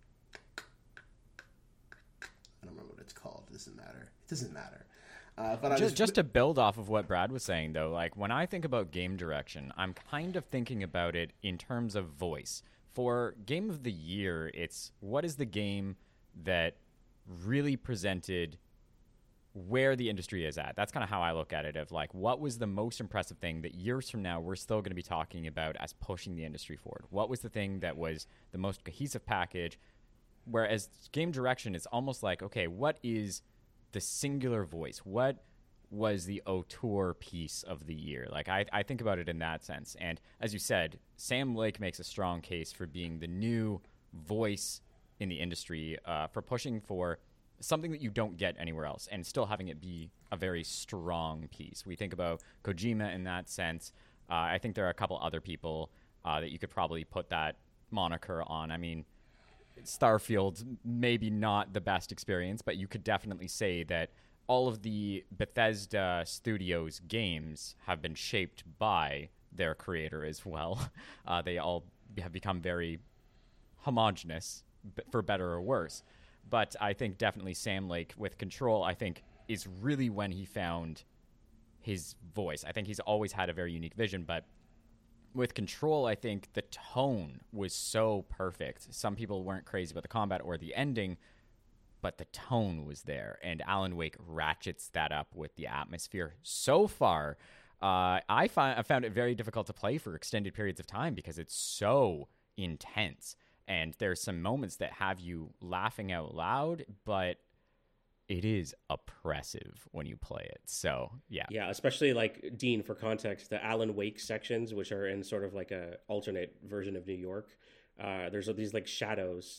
don't remember what it's called. It doesn't matter. But just to build off of what Brad was saying, though, when I think about game direction, I'm kind of thinking about it in terms of voice. For Game of the Year, it's what is the game that really presented where the industry is at. That's kind of how I look at it, of like, what was the most impressive thing that years from now we're still going to be talking about as pushing the industry forward? What was the thing that was the most cohesive package? Whereas game direction is almost like, okay, what is the singular voice? What was the auteur piece of the year? Like, I think about it in that sense. And as you said, Sam Lake makes a strong case for being the new voice in the industry, for pushing for something that you don't get anywhere else and still having it be a very strong piece. We think about Kojima in that sense. I think there are a couple other people that you could probably put that moniker on. I mean, Starfield, maybe not the best experience, but you could definitely say that all of the Bethesda Studios games have been shaped by their creator as well. They all have become very homogenous, for better or worse. But I think definitely Sam Lake with Control, I think, is really when he found his voice. I think he's always had a very unique vision, but with Control, I think the tone was so perfect. Some people weren't crazy about the combat or the ending, but the tone was there. And Alan Wake ratchets that up with the atmosphere so far. I found it very difficult to play for extended periods of time because it's so intense. And there's some moments that have you laughing out loud, but it is oppressive when you play it. So, yeah. Yeah, especially like, Dean, for context, the Alan Wake sections, which are in sort of like a alternate version of New York, there's these like shadows,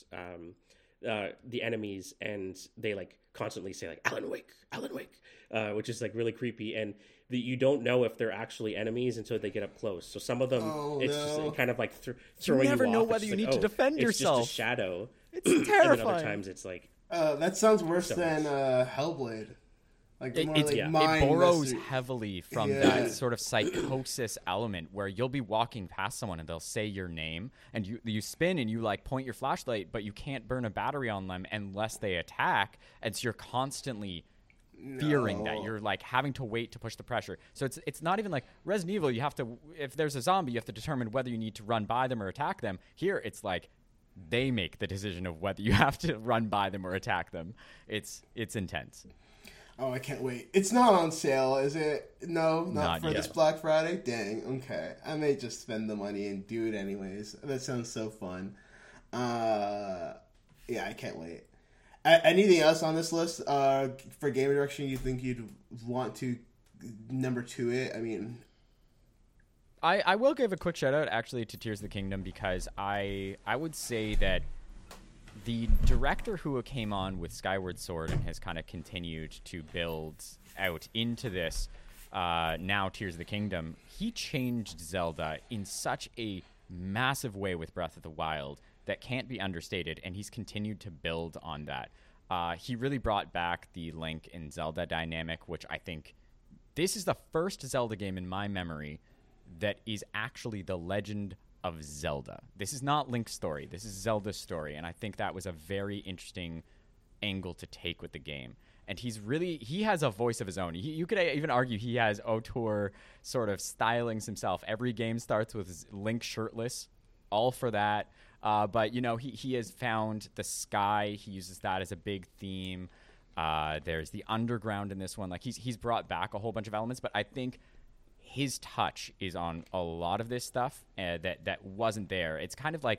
the enemies, and they like constantly say like Alan Wake, which is like really creepy. And you don't know if they're actually enemies until they get up close. So some of them, just kind of like throwing you never off. know whether you need to defend yourself. It's just a shadow. It's terrifying. And then other times it's like... that sounds worse than Hellblade. Like, it borrows heavily from that sort of psychosis element where you'll be walking past someone and they'll say your name and you spin and you like point your flashlight, but you can't burn a battery on them unless they attack. And so you're constantly fearing that you're like having to wait to push the pressure. So it's not even like Resident Evil. You have to, if there's a zombie, you have to determine whether you need to run by them or attack them. Here, it's like they make the decision of whether you have to run by them or attack them. It's intense. Oh, I can't wait. It's not on sale, is it? No, not for yet. this Black Friday? Dang, okay. I may just spend the money and do it anyways. That sounds so fun. Yeah, I can't wait. Anything else on this list for game direction you think you'd want to number 2 it? I mean... I will give a quick shout out actually to Tears of the Kingdom because I would say that the director who came on with Skyward Sword and has kind of continued to build out into this now Tears of the Kingdom, he changed Zelda in such a massive way with Breath of the Wild that can't be understated, and he's continued to build on that. He really brought back the Link and Zelda dynamic, which I think this is the first Zelda game in my memory that is actually the Legend of Zelda. This is not Link's story. This is Zelda's story, and I think that was a very interesting angle to take with the game. And he has a voice of his own. You could even argue he has auteur sort of stylings himself. Every game starts with Link shirtless, all for that. But, you know, he has found the sky. He uses that as a big theme. There's the underground in this one. Like, he's brought back a whole bunch of elements, but I think his touch is on a lot of this stuff that wasn't there. It's kind of like,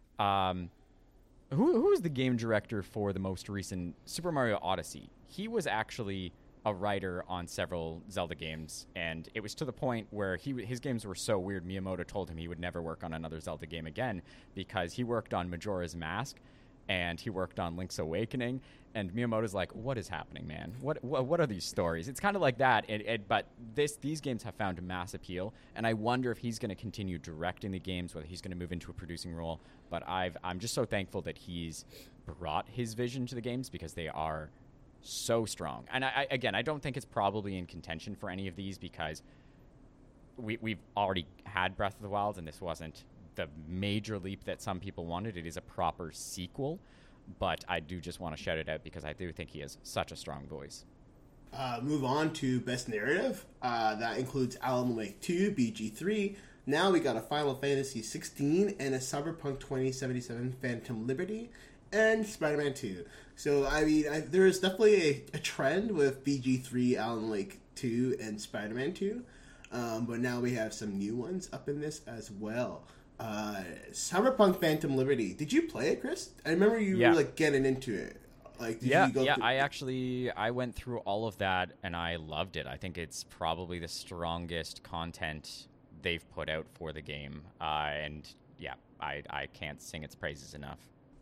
who was the game director for the most recent Super Mario Odyssey? He was actually a writer on several Zelda games, and it was to the point where his games were so weird, Miyamoto told him he would never work on another Zelda game again because he worked on Majora's Mask, and he worked on Link's Awakening, and Miyamoto's like, what is happening, man? What are these stories? It's kind of like that, but these games have found mass appeal, and I wonder if he's going to continue directing the games, whether he's going to move into a producing role, but I'm just so thankful that he's brought his vision to the games because they are so strong. And I don't think it's probably in contention for any of these because we've already had Breath of the Wild, and this wasn't the major leap that some people wanted. It is a proper sequel, but I do just want to shout it out because I do think he has such a strong voice. Move on to Best Narrative. That includes Alan Wake 2, BG3. Now we got a Final Fantasy 16 and a Cyberpunk 2077 Phantom Liberty and Spider-Man 2. So I mean, there is definitely a trend with BG3, Alan Wake 2, and Spider-Man 2, but now we have some new ones up in this as well. Cyberpunk Phantom Liberty. Did you play it, Chris? I remember you were like getting into it. Like, did you go through... I went through all of that and I loved it. I think it's probably the strongest content they've put out for the game, and yeah, I can't sing its praises enough.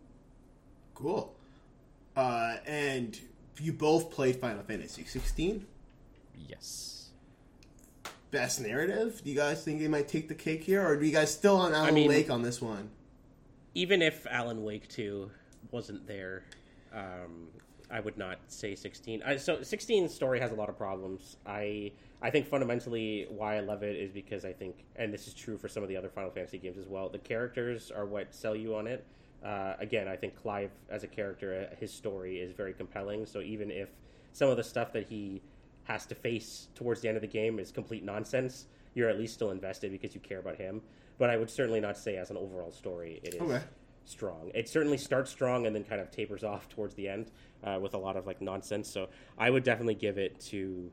Cool. And you both played Final Fantasy 16? Yes. Best narrative? Do you guys think they might take the cake here, or are you guys still on Alan Wake on this one? Even if Alan Wake 2 wasn't there, I would not say 16. So 16's story has a lot of problems. I think fundamentally why I love it is because I think, and this is true for some of the other Final Fantasy games as well, the characters are what sell you on it. Again, I think Clive as a character, his story is very compelling. So even if some of the stuff that he has to face towards the end of the game is complete nonsense, you're at least still invested because you care about him. But I would certainly not say as an overall story it is strong. It certainly starts strong and then kind of tapers off towards the end with a lot of like nonsense. So I would definitely give it to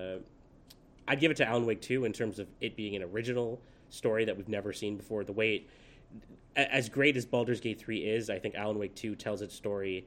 I'd give it to Alan Wake 2 in terms of it being an original story that we've never seen before. The way as great as Baldur's Gate 3 is, I think Alan Wake 2 tells its story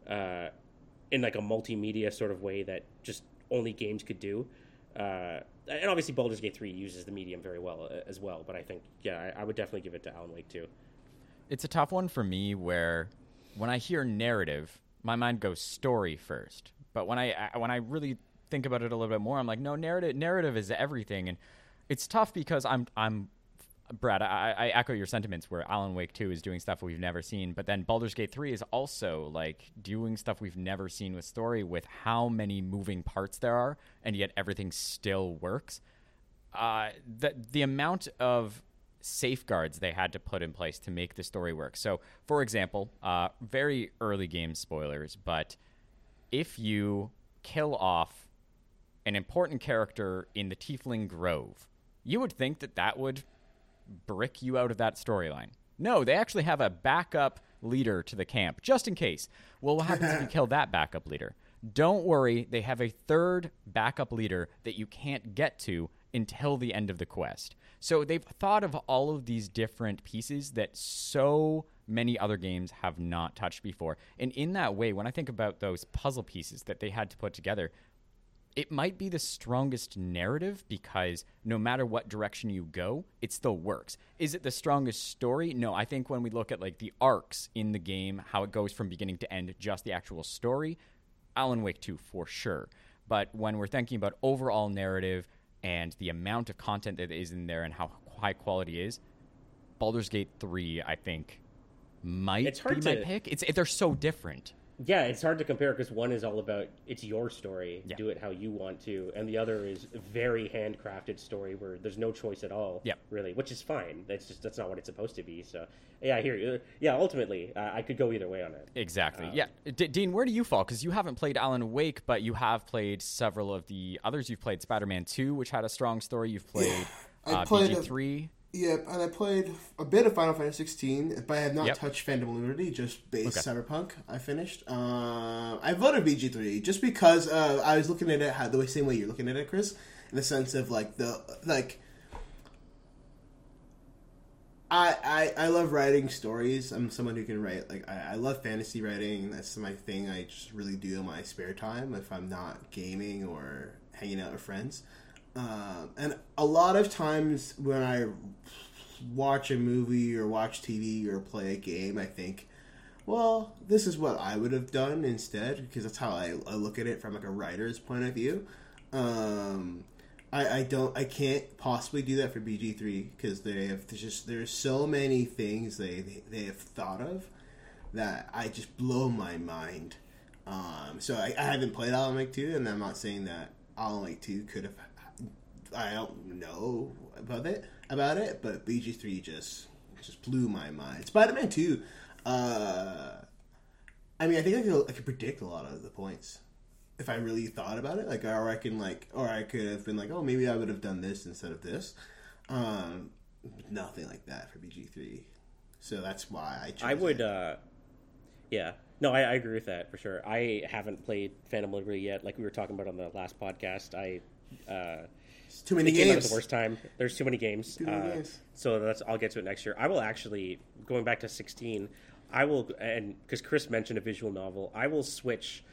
in like a multimedia sort of way that just only games could do. And obviously Baldur's Gate 3 uses the medium very well as well, but I think, I would definitely give it to Alan Wake 2. It's a tough one for me where when I hear narrative, my mind goes story first. But when I really think about it a little bit more, I'm like, no, narrative is everything. And it's tough because I'm Brad, I echo your sentiments where Alan Wake 2 is doing stuff we've never seen, but then Baldur's Gate 3 is also like doing stuff we've never seen with story, with how many moving parts there are, and yet everything still works. The amount of safeguards they had to put in place to make the story work. So, for example, very early game spoilers, but if you kill off an important character in the Tiefling Grove, you would think that would brick you out of that storyline. No, they actually have a backup leader to the camp, just in case. Well, what happens if you kill that backup leader? Don't worry, they have a third backup leader that you can't get to until the end of the quest. So they've thought of all of these different pieces that so many other games have not touched before. And in that way, when I think about those puzzle pieces that they had to put together, it might be the strongest narrative because no matter what direction you go, it still works. Is it the strongest story? No, I think when we look at like the arcs in the game, how it goes from beginning to end, just the actual story, Alan Wake 2 for sure. But when we're thinking about overall narrative and the amount of content that is in there and how high quality is, Baldur's Gate 3, I think, might be my pick. They're so different. Yeah, it's hard to compare because one is all about it's your story, do it how you want to, and the other is a very handcrafted story where there's no choice at all, really, which is fine. That's not what it's supposed to be. So, yeah, I hear you. Yeah, ultimately, I could go either way on it. Exactly. Dean, where do you fall? Because you haven't played Alan Wake, but you have played several of the others. You've played Spider-Man 2, which had a strong story. You've played BG3. Yeah, and I played a bit of Final Fantasy 16, but I have not touched Phantom Liberty, just base Cyberpunk. I finished. I voted BG3 just because I was looking at it the same way you're looking at it, Chris, in the sense of I love writing stories. I'm someone who can write. I love fantasy writing. That's my thing. I just really do in my spare time if I'm not gaming or hanging out with friends. And a lot of times when I watch a movie or watch TV or play a game, I think, well, this is what I would have done instead, because that's how I look at it from like a writer's point of view. I can't possibly do that for BG3 because there's so many things they have thought of that I just blow my mind. So I haven't played Alan Wake 2, and I'm not saying that Alan Wake 2 could have. I don't know about it, but BG3 just blew my mind. Spider-Man 2, I think I could predict a lot of the points if I really thought about it. Or I could have been like, oh, maybe I would have done this instead of this. Nothing like that for BG3. So that's why I chose I would, it. No, I agree with that for sure. I haven't played Phantom Liberty yet. Like we were talking about on the last podcast, It's too many it came out at games. the worst time. There's too many games. Too many games. So I'll get to it next year. I will actually, going back to 16, I will, and because Chris mentioned a visual novel, I will switch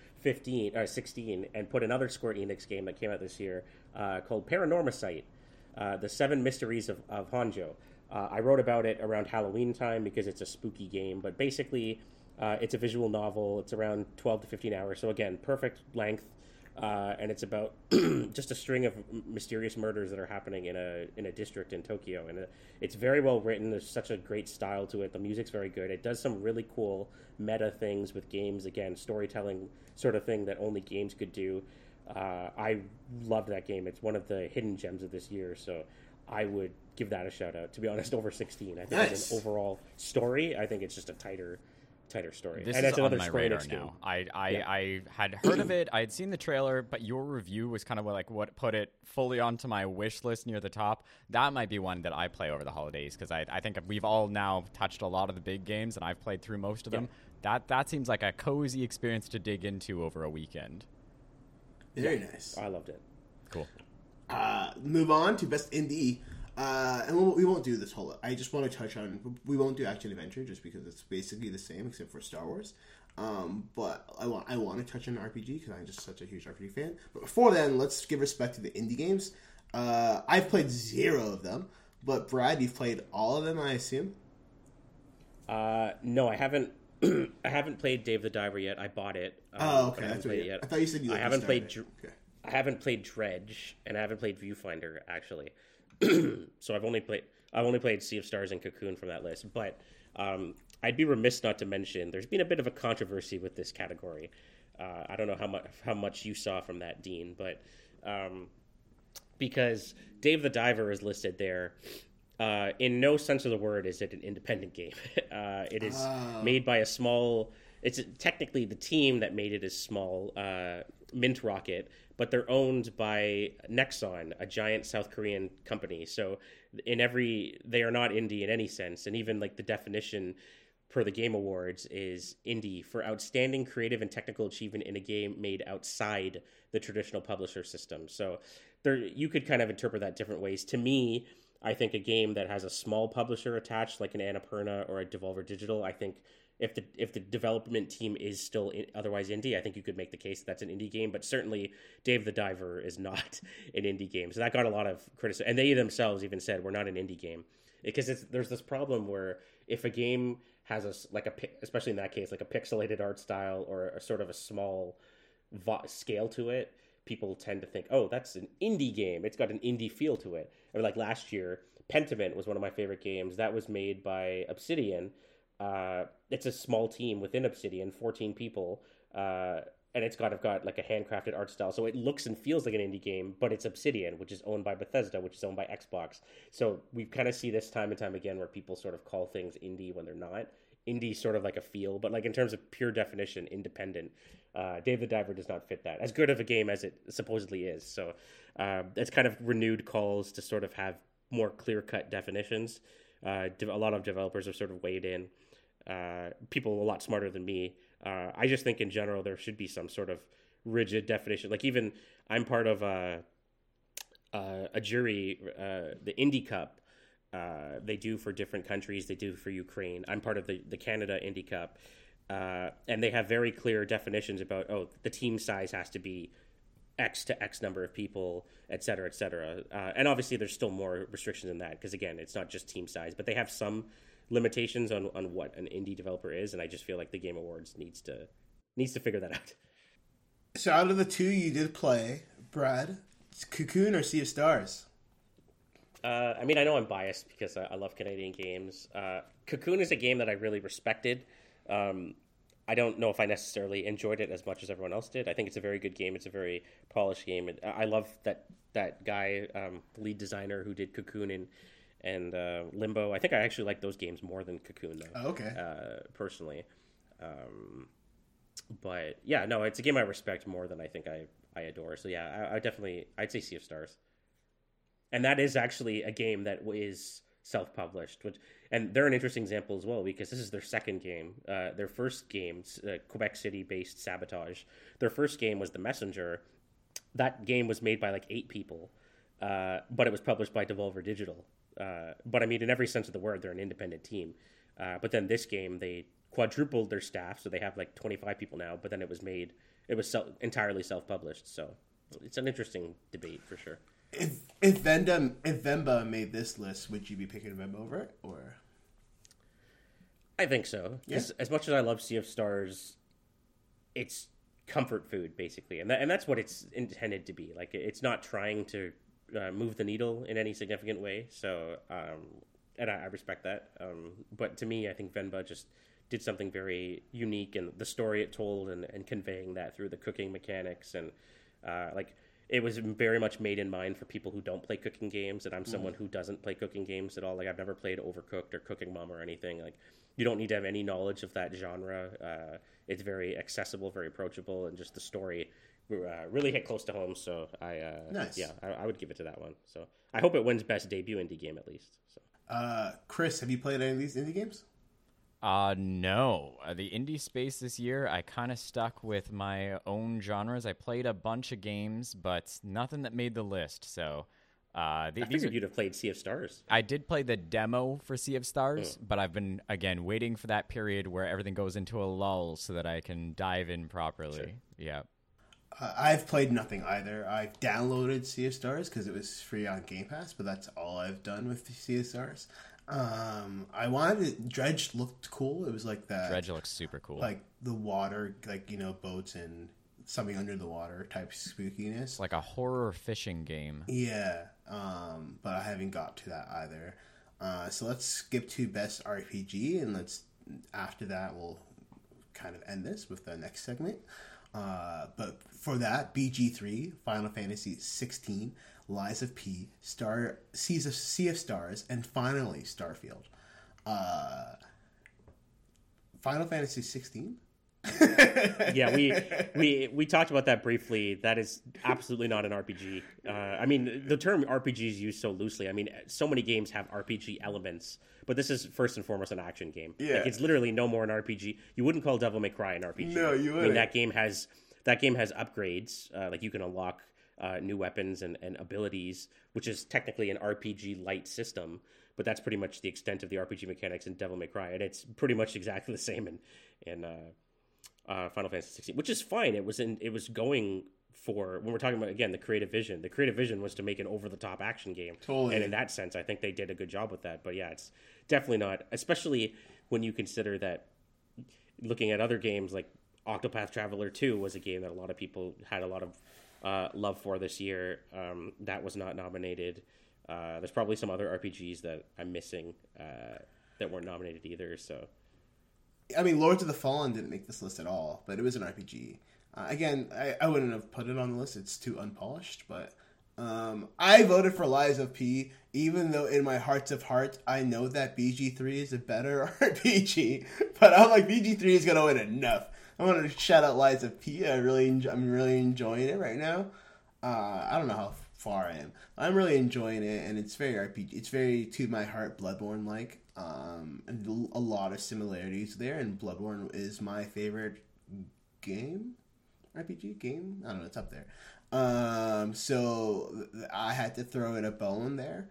16 and put another Square Enix game that came out this year called Paranormasight, The Seven Mysteries of Honjo. I wrote about it around Halloween time because it's a spooky game, but basically it's a visual novel. It's around 12 to 15 hours. So again, perfect length. And it's about just a string of mysterious murders that are happening in a district in Tokyo, and it's very well written. There's such a great style to it. The music's very good. It does some really cool meta things with games. Again, storytelling sort of thing that only games could do. I loved that game. It's one of the hidden gems of this year. So I would give that a shout out. To be honest, over 16. I think as an overall story, I think it's just a tighter story. This and is that's another on my Square radar Enix now. game. I had heard of it. I had seen the trailer, but your review was kind of like what put it fully onto my wish list near the top. That might be one that I play over the holidays because I think we've all now touched a lot of the big games, and I've played through most of them. That seems like a cozy experience to dig into over a weekend. Very nice. I loved it. Cool. Move on to best indie. And we won't do this whole. I just want to touch on. We won't do action adventure just because it's basically the same except for Star Wars. But I want to touch on RPG because I'm just such a huge RPG fan. But before then, let's give respect to the indie games. I've played 0 of them, but Brad, you've played all of them, I assume. No, I haven't. I haven't played Dave the Diver yet. I bought it. Oh, okay. But I haven't played it yet. I thought you said you. I haven't played. Okay. I haven't played Dredge, and I haven't played Viewfinder actually. So I've only played Sea of Stars and Cocoon from that list. But I'd be remiss not to mention there's been a bit of a controversy with this category. I don't know how much you saw from that, Dean, but because Dave the Diver is listed there, in no sense of the word is it an independent game. It is made by a small. It's technically the team that made it is small, Mint Rocket, but they're owned by Nexon, a giant South Korean company. So they are not indie in any sense, and even like the definition per the Game Awards is indie for outstanding creative and technical achievement in a game made outside the traditional publisher system. So you could kind of interpret that different ways. To me, I think a game that has a small publisher attached, like an Annapurna or a Devolver Digital, I think if the development team is still otherwise indie, I think you could make the case that's an indie game. But certainly, Dave the Diver is not an indie game, so that got a lot of criticism. And they themselves even said we're not an indie game because there's this problem where if a game has especially in that case, like a pixelated art style or a sort of a small scale to it, people tend to think, oh, that's an indie game. It's got an indie feel to it. Or like last year, Pentiment was one of my favorite games. That was made by Obsidian. It's a small team within Obsidian, 14 people, and it's got like a handcrafted art style. So it looks and feels like an indie game, but it's Obsidian, which is owned by Bethesda, which is owned by Xbox. So we kind of see this time and time again where people sort of call things indie when they're not. Indie sort of like a feel, but like in terms of pure definition, independent. Dave the Diver does not fit that. As good of a game as it supposedly is. So it's kind of renewed calls to sort of have more clear-cut definitions. A lot of developers have sort of weighed in. People a lot smarter than me. I just think in general there should be some sort of rigid definition. Like even I'm part of a jury, the Indie Cup. They do for different countries. They do for Ukraine. I'm part of the Canada Indie Cup. And they have very clear definitions about, the team size has to be X to X number of people, et cetera, et cetera. And obviously there's still more restrictions than that because, again, it's not just team size. But they have some limitations on what an indie developer is, and I just feel like the Game Awards needs to figure that out. So out of the 2 you did play, Brad, Cocoon or Sea of Stars? I mean, I know I'm biased because I love Canadian games. Cocoon is a game that I really respected. I don't know if I necessarily enjoyed it as much as everyone else did. I think it's a very good game. It's a very polished game. I love that guy, lead designer who did Cocoon and Limbo. I think I actually like those games more than Cocoon, though. Oh, okay. Personally. But yeah, no, it's a game I respect more than I think I adore. So yeah, I'd say Sea of Stars. And that is actually a game that is self-published, and they're an interesting example as well because this is their second game. Their first game, Quebec City-based Sabotage, their first game was The Messenger. That game was made by like 8 people, but it was published by Devolver Digital. But I mean, in every sense of the word, they're an independent team. But then this game, they quadrupled their staff, so they have like 25 people now. But then it was entirely self-published. So it's an interesting debate for sure. If Venba made this list, would you be picking Venba over it, or? I think so. Yeah. As much as I love Sea of Stars, it's comfort food basically, and that's what it's intended to be. Like, it's not trying to move the needle in any significant way. So, and I respect that. But to me, I think Venba just did something very unique, and the story it told, and conveying that through the cooking mechanics, and like, it was very much made in mind for people who don't play cooking games, and I'm someone who doesn't play cooking games at all. Like, I've never played Overcooked or Cooking Mama or anything. Like, you don't need to have any knowledge of that genre. It's very accessible, very approachable, and just the story really hit close to home. So Nice. I would give it to that one. So I hope it wins Best Debut Indie Game at least. So. Chris, have you played any of these indie games? No. The indie space this year, I kind of stuck with my own genres. I played a bunch of games, but nothing that made the list. So I figured you'd have played Sea of Stars. I did play the demo for Sea of Stars, but I've been, again, waiting for that period where everything goes into a lull so that I can dive in properly. Sure. Yeah. I've played nothing either. I've downloaded Sea of Stars because it was free on Game Pass, but that's all I've done with Sea of Stars. I wanted it. Dredge looked cool. It was like that. Dredge looks super cool. Like the water, like, boats and something under the water type spookiness. Like a horror fishing game. Yeah. But I haven't got to that either. So let's skip to Best RPG, and after that we'll kind of end this with the next segment. But for that, BG3, Final Fantasy 16, Lies of P, Sea of Stars, and finally Starfield. Final Fantasy 16? Yeah, we talked about that briefly. That is absolutely not an RPG. I mean, the term RPG is used so loosely. I mean, so many games have RPG elements, but this is first and foremost an action game. Yeah. Like, it's literally no more an RPG. You wouldn't call Devil May Cry an RPG. No, you wouldn't. I mean, that game has upgrades. Like, you can unlock new weapons and abilities, which is technically an RPG light system, but that's pretty much the extent of the RPG mechanics in Devil May Cry, and it's pretty much exactly the same in Final Fantasy 16, which is fine. It was going for, when we're talking about, again, the creative vision. The creative vision was to make an over-the-top action game. Totally. And in that sense, I think they did a good job with that. But yeah, it's definitely not, especially when you consider that looking at other games like Octopath Traveler 2 was a game that a lot of people had a lot of love for this year. That was not nominated. There's probably some other RPGs that I'm missing that weren't nominated either. So, I mean, Lords of the Fallen didn't make this list at all, but it was an RPG. Again, I wouldn't have put it on the list. It's too unpolished, but I voted for Lies of P, even though in my hearts of hearts, I know that BG3 is a better RPG, but I'm like, BG3 is going to win enough. I want to shout out Lies of P. I'm really enjoying it right now. I don't know how far I am. I'm really enjoying it, and it's very RPG. It's very to my heart Bloodborne-like. And a lot of similarities there, and Bloodborne is my favorite RPG game. I don't know, it's up there. So I had to throw it a bone there.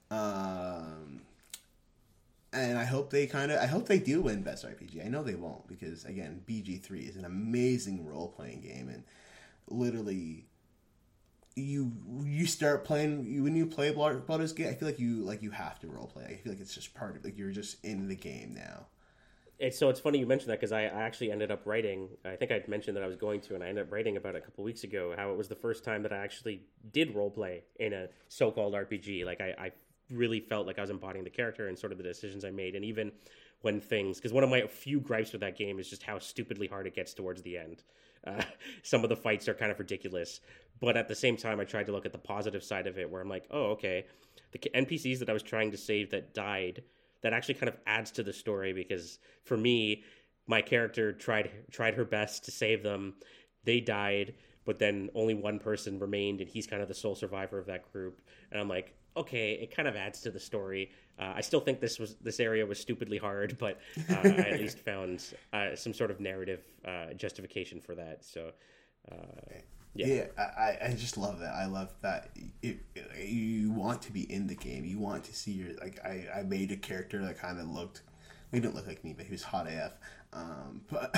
And I hope they do win Best RPG. I know they won't, because again, BG3 is an amazing role-playing game, and literally you start playing, when you play Baldur's Gate, I feel like you have to roleplay. I feel like it's just part of, like, you're just in the game now. It's funny you mentioned that, because I actually ended up writing, I think I'd mentioned that I was going to, and I ended up writing about it a couple weeks ago, how it was the first time that I actually did roleplay in a so-called RPG. Like, I really felt like I was embodying the character and sort of the decisions I made, and even when things, because one of my few gripes with that game is just how stupidly hard it gets towards the end. Some of the fights are kind of ridiculous, but at the same time, I tried to look at the positive side of it, where I'm like, oh, okay, the NPCs that I was trying to save that died, that actually kind of adds to the story, because for me, my character tried her best to save them. They died, but then only one person remained, and he's kind of the sole survivor of that group. And I'm like, okay, it kind of adds to the story. I still think this area was stupidly hard, but I at least found some sort of narrative justification for that. So, yeah, I just love that. I love that you want to be in the game. You want to see your I made a character that kind of looked. He didn't look like me, but he was hot AF. But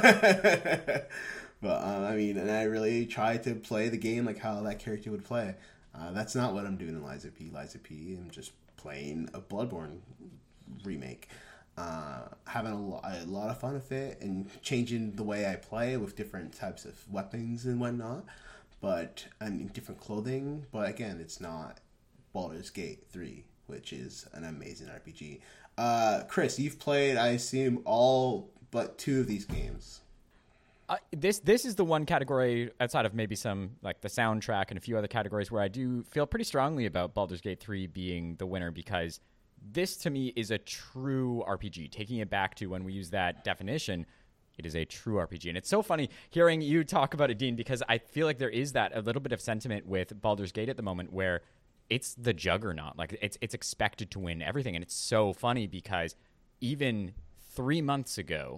I mean, and I really tried to play the game like how that character would play. That's not what I'm doing in Lies of P. Lies of P, I'm just playing a Bloodborne remake. Having a lot of fun with it and changing the way I play with different types of weapons and whatnot, and different clothing. But again, it's not Baldur's Gate 3, which is an amazing RPG. Chris, you've played, I assume, all but 2 of these games. This is the one category outside of maybe some like the soundtrack and a few other categories where I do feel pretty strongly about Baldur's Gate 3 being the winner, because this to me is a true RPG. Taking it back to when we use that definition, it is a true RPG. And it's so funny hearing you talk about it, Dean, because I feel like there is that a little bit of sentiment with Baldur's Gate at the moment where it's the juggernaut. Like it's expected to win everything. And it's so funny because even 3 months ago,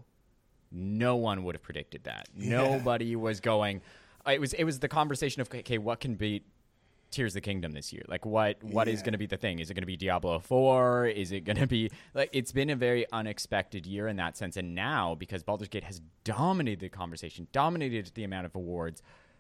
no one would have predicted that. Yeah. Nobody was going. It was the conversation of, okay, what can beat Tears of the Kingdom this year? Like, what is going to be the thing? Is it going to be Diablo 4? Is it going to be like? It's been a very unexpected year in that sense. And now, because Baldur's Gate has dominated the conversation, dominated the amount of awards,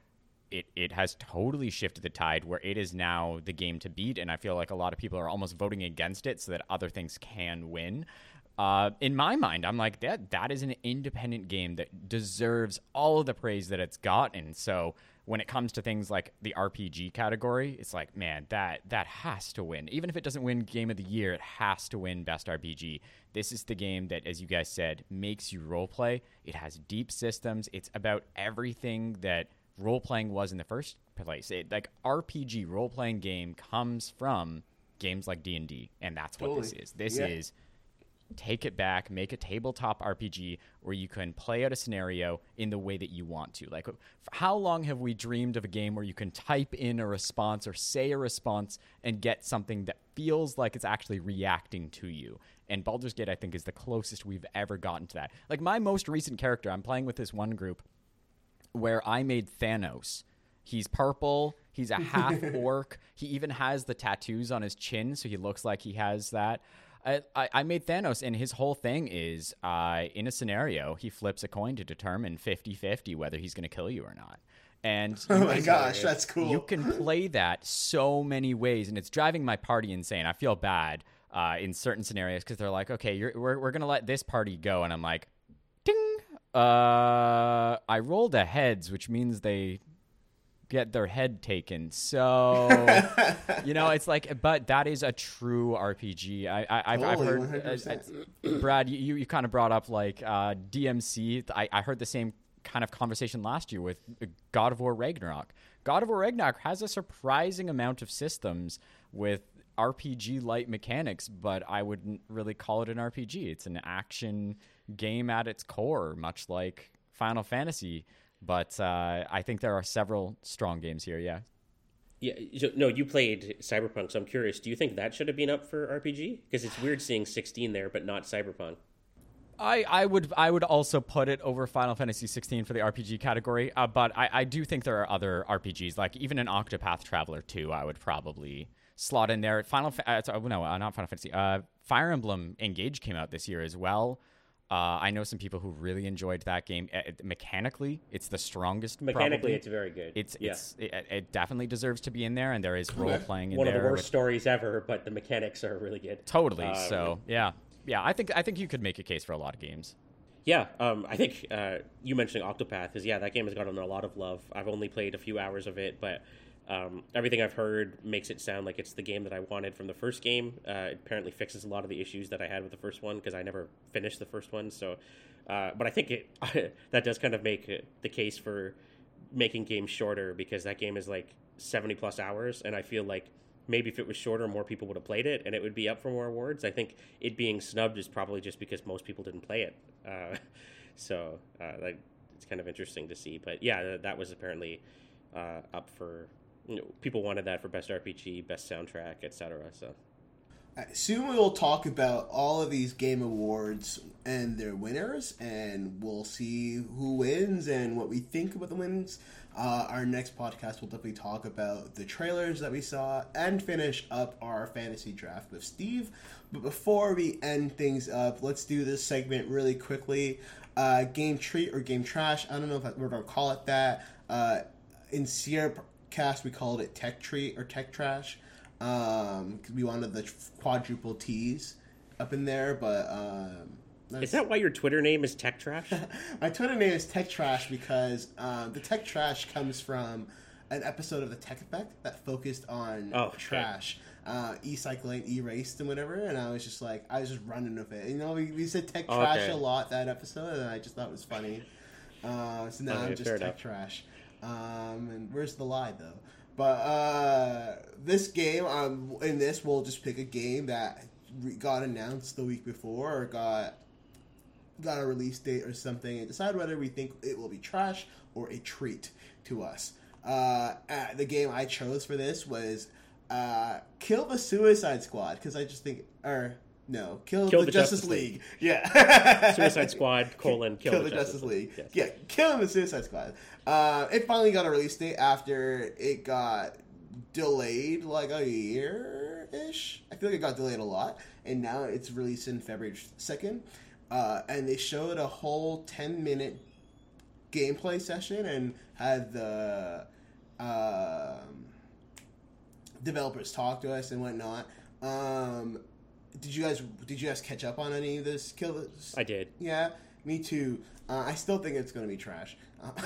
it has totally shifted the tide where it is now the game to beat. And I feel like a lot of people are almost voting against it so that other things can win. In my mind, I'm like, that is an independent game that deserves all of the praise that it's gotten. So when it comes to things like the RPG category, it's like, man, that has to win. Even if it doesn't win Game of the Year, it has to win Best RPG. This is the game that, as you guys said, makes you roleplay. It has deep systems. It's about everything that role-playing was in the first place. Like RPG role-playing game comes from games like D&D, and that's what this is. This is take it back, make a tabletop RPG where you can play out a scenario in the way that you want to. Like, how long have we dreamed of a game where you can type in a response or say a response and get something that feels like it's actually reacting to you? And Baldur's Gate, I think, is the closest we've ever gotten to that. Like, my most recent character, I'm playing with this one group where I made Thanos. He's purple. He's a half orc. He even has the tattoos on his chin, so he looks like he has that. I made Thanos, and his whole thing is, in a scenario, he flips a coin to determine 50-50 whether he's going to kill you or not. And oh my gosh, that's cool. You can play that so many ways, and it's driving my party insane. I feel bad in certain scenarios because they're like, okay, we're going to let this party go, and I'm like, ding! I rolled a heads, which means they get their head taken. So, it's like, but that is a true RPG. I've heard, Brad, you kind of brought up like DMC. I heard the same kind of conversation last year with God of War Ragnarok. God of War Ragnarok has a surprising amount of systems with RPG-light mechanics, but I wouldn't really call it an RPG. It's an action game at its core, much like Final Fantasy. But I think there are several strong games here, yeah. Yeah, no, you played Cyberpunk, so I'm curious. Do you think that should have been up for RPG? Because it's weird seeing 16 there, but not Cyberpunk. I would also put it over Final Fantasy 16 for the RPG category, but I do think there are other RPGs, like even an Octopath Traveler 2, I would probably slot in there. Not Final Fantasy. Fire Emblem Engage came out this year as well. I know some people who really enjoyed that game. Mechanically, it's the strongest. Mechanically, it's very good. It definitely deserves to be in there, and there is role playing in there. One of the worst stories ever, but the mechanics are really good. Totally. Yeah. I think you could make a case for a lot of games. Yeah, I think you mentioning Octopath is that game has gotten a lot of love. I've only played a few hours of it, but everything I've heard makes it sound like it's the game that I wanted from the first game. It apparently fixes a lot of the issues that I had with the first one because I never finished the first one. So, but I think that does kind of make the case for making games shorter because that game is like 70 plus hours, and I feel like maybe if it was shorter, more people would have played it, and it would be up for more awards. I think it being snubbed is probably just because most people didn't play it. So it's kind of interesting to see. But yeah, that was apparently up for people wanted that for best RPG, best soundtrack, etc. So soon we will talk about all of these game awards and their winners, and we'll see who wins and what we think about the wins. Our next podcast will definitely talk about the trailers that we saw and finish up our fantasy draft with Steve. But before we end things up, let's do this segment really quickly. Game treat or game trash. I don't know if we're going to call it that. In Sierra Cast, we called it tech treat or tech trash. Because we wanted the quadruple T's up in there, but is that why your Twitter name is Tech Trash? My Twitter name is Tech Trash because the Tech Trash comes from an episode of the Tech Effect that focused on trash, e-cycling, erased, and whatever. And I was just running with it. You know, we said Tech Trash a lot that episode, and I just thought it was funny. So now I'm just Tech Trash. And where's the lie though? But this game, in this, we'll just pick a game that got announced the week before or got a release date or something, and decide whether we think it will be trash or a treat to us. The game I chose for this was Kill the Suicide Squad, because I just think, Kill the Justice League. Yeah. Suicide Squad, Kill the Justice League. Yes. Yeah, Killing the Suicide Squad. It finally got a release date after it got delayed like a year-ish. I feel like it got delayed a lot, and now it's released in February 2nd. And they showed a whole 10-minute gameplay session and had the developers talk to us and whatnot. Did you guys catch up on any of this? I did. Yeah, me too. I still think it's going to be trash.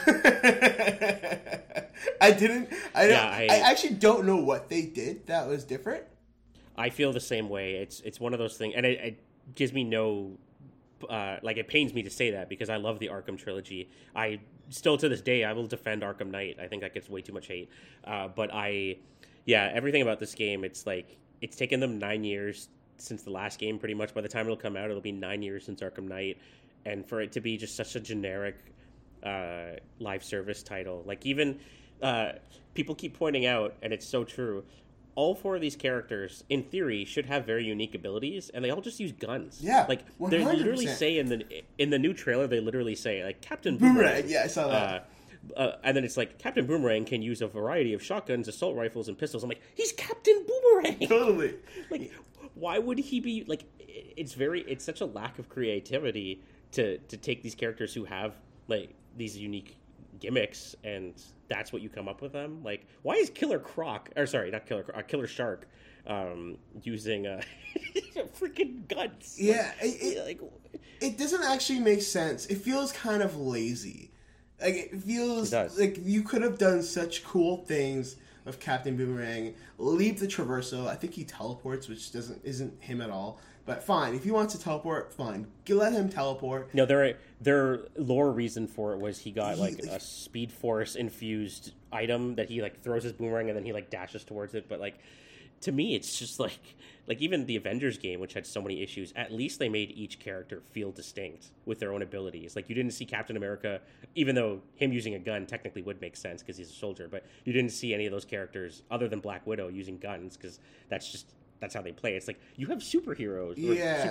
I actually don't know what they did that was different. I feel the same way. It's one of those things, and it gives me no. It pains me to say that because I love the Arkham trilogy. I still to this day I will defend Arkham Knight. I think that gets way too much hate. But everything about this game, it's taken them 9 years since the last game. Pretty much by the time it'll come out, it'll be 9 years since Arkham Knight, and for it to be just such a generic live service title, even people keep pointing out, and it's so true. All four of these characters, in theory, should have very unique abilities, and they all just use guns. Yeah, they literally say in the new trailer, they literally say Captain Boomerang. Yeah, I saw that. And then it's Captain Boomerang can use a variety of shotguns, assault rifles, and pistols. I'm like, he's Captain Boomerang. Totally. Why would he be It's such a lack of creativity to take these characters who have these unique gimmicks, and that's what you come up with them. Why is Killer Shark using freaking guns? Yeah, it doesn't actually make sense. It feels kind of lazy. It feels like you could have done such cool things with Captain Boomerang. Leave the Traverso. I think he teleports, which isn't him at all. But fine, if he wants to teleport, fine. Let him teleport. No, their lore reason for it was he got a Speed Force infused item that he throws his boomerang and then he dashes towards it. But to me, it's just even the Avengers game, which had so many issues. At least they made each character feel distinct with their own abilities. You didn't see Captain America, even though him using a gun technically would make sense because he's a soldier. But you didn't see any of those characters other than Black Widow using guns because that's how they play. It's you have superheroes,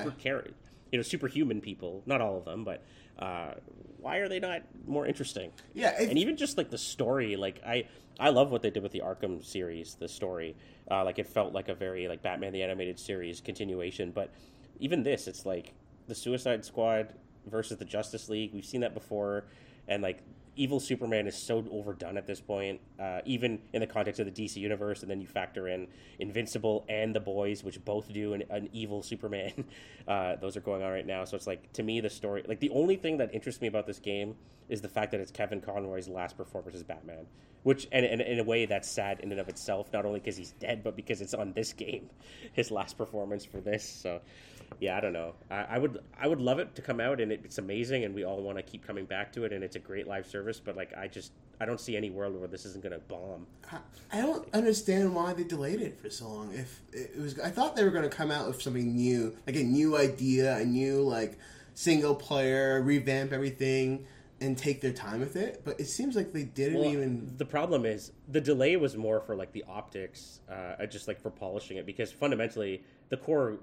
or superhuman people. Not all of them, but why are they not more interesting? Yeah, and even just the story. I love what they did with the Arkham series. The story, it felt like a very Batman the Animated Series continuation. But even this, it's the Suicide Squad versus the Justice League. We've seen that before, and evil Superman is so overdone at this point, even in the context of the DC universe, and then you factor in Invincible and The Boys, which both do an evil Superman. Those are going on right now. So it's to me, the story, the only thing that interests me about this game is the fact that it's Kevin Conroy's last performance as Batman, which, and in a way that's sad in and of itself, not only because he's dead, but because it's on this game, his last performance for this. So yeah, I don't know. I would love it to come out, and it's amazing, and we all want to keep coming back to it, and it's a great live service. But I don't see any world where this isn't going to bomb. I don't understand why they delayed it for so long. If it was, I thought they were going to come out with something new, a new idea, a new single player, revamp everything. and take their time with it, but it seems like they didn't even. The problem is the delay was more for like the optics, just like for polishing it, because fundamentally the core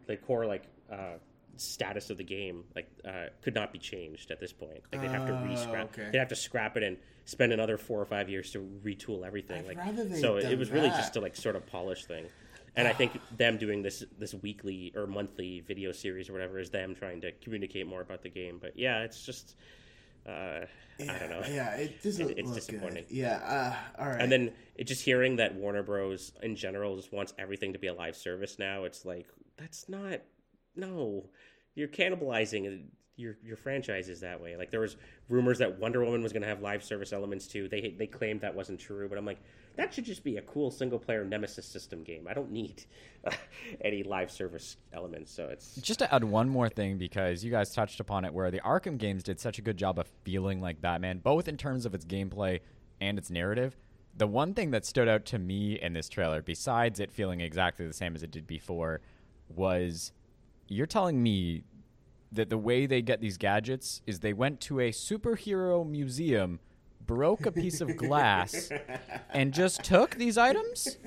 status of the game could not be changed at this point. Like they'd have to re-scrap. Okay. They'd have to scrap it and spend another 4 or 5 years to retool everything. So it was really just to like sort of polish thing. And I think them doing this weekly or monthly video series or whatever is them trying to communicate more about the game. But yeah, it's just. I don't know. Yeah, it doesn't it's look disappointing. Good. Yeah, all right. And then just hearing that Warner Bros. In general just wants everything to be a live service now, it's like, that's not... No. You're cannibalizing your franchises that way. Like, there was rumors that Wonder Woman was going to have live service elements too. They claimed that wasn't true, but I'm like, that should just be a cool single-player Nemesis system game. I don't need any live service elements, so it's... Just to add one more thing, because you guys touched upon it, where the Arkham games did such a good job of feeling like Batman, both in terms of its gameplay and its narrative. The one thing that stood out to me in this trailer, besides it feeling exactly the same as it did before, was you're telling me that the way they get these gadgets is they went to a superhero museum, broke a piece of glass, and just took these items?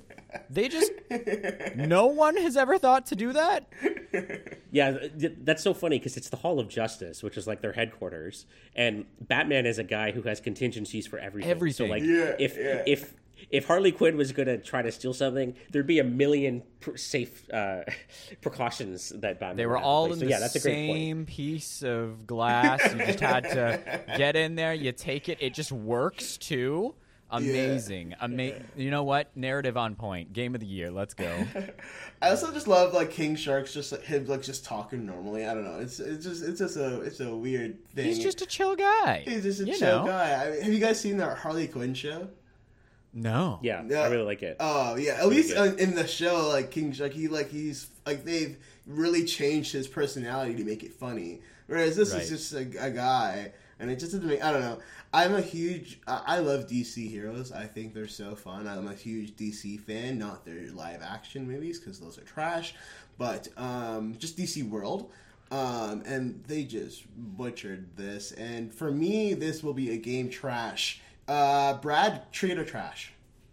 No one has ever thought to do that? Yeah, that's so funny because it's the Hall of Justice, which is like their headquarters, and Batman is a guy who has contingencies for everything. Everything. So like, if Harley Quinn was going to try to steal something, there'd be a million safe precautions that Batman. They were all in the same piece of glass. You just had to get in there. You take it. It just works too. Amazing. You know what? Narrative on point. Game of the year. Let's go. I also just love like King Shark's just like him like just talking normally. I don't know. It's a weird thing. He's just a chill guy. He's just a chill guy. Have you guys seen the Harley Quinn show? No. Yeah, I really like it. Oh yeah, at least in the show, like King Shark, he's like they've really changed his personality to make it funny. Whereas this is just a guy, and it just doesn't make. I don't know. I love DC heroes. I think they're so fun. I'm a huge DC fan, not their live action movies because those are trash, but just DC World. And they just butchered this. And for me, this will be a game trash. Brad, treat or trash?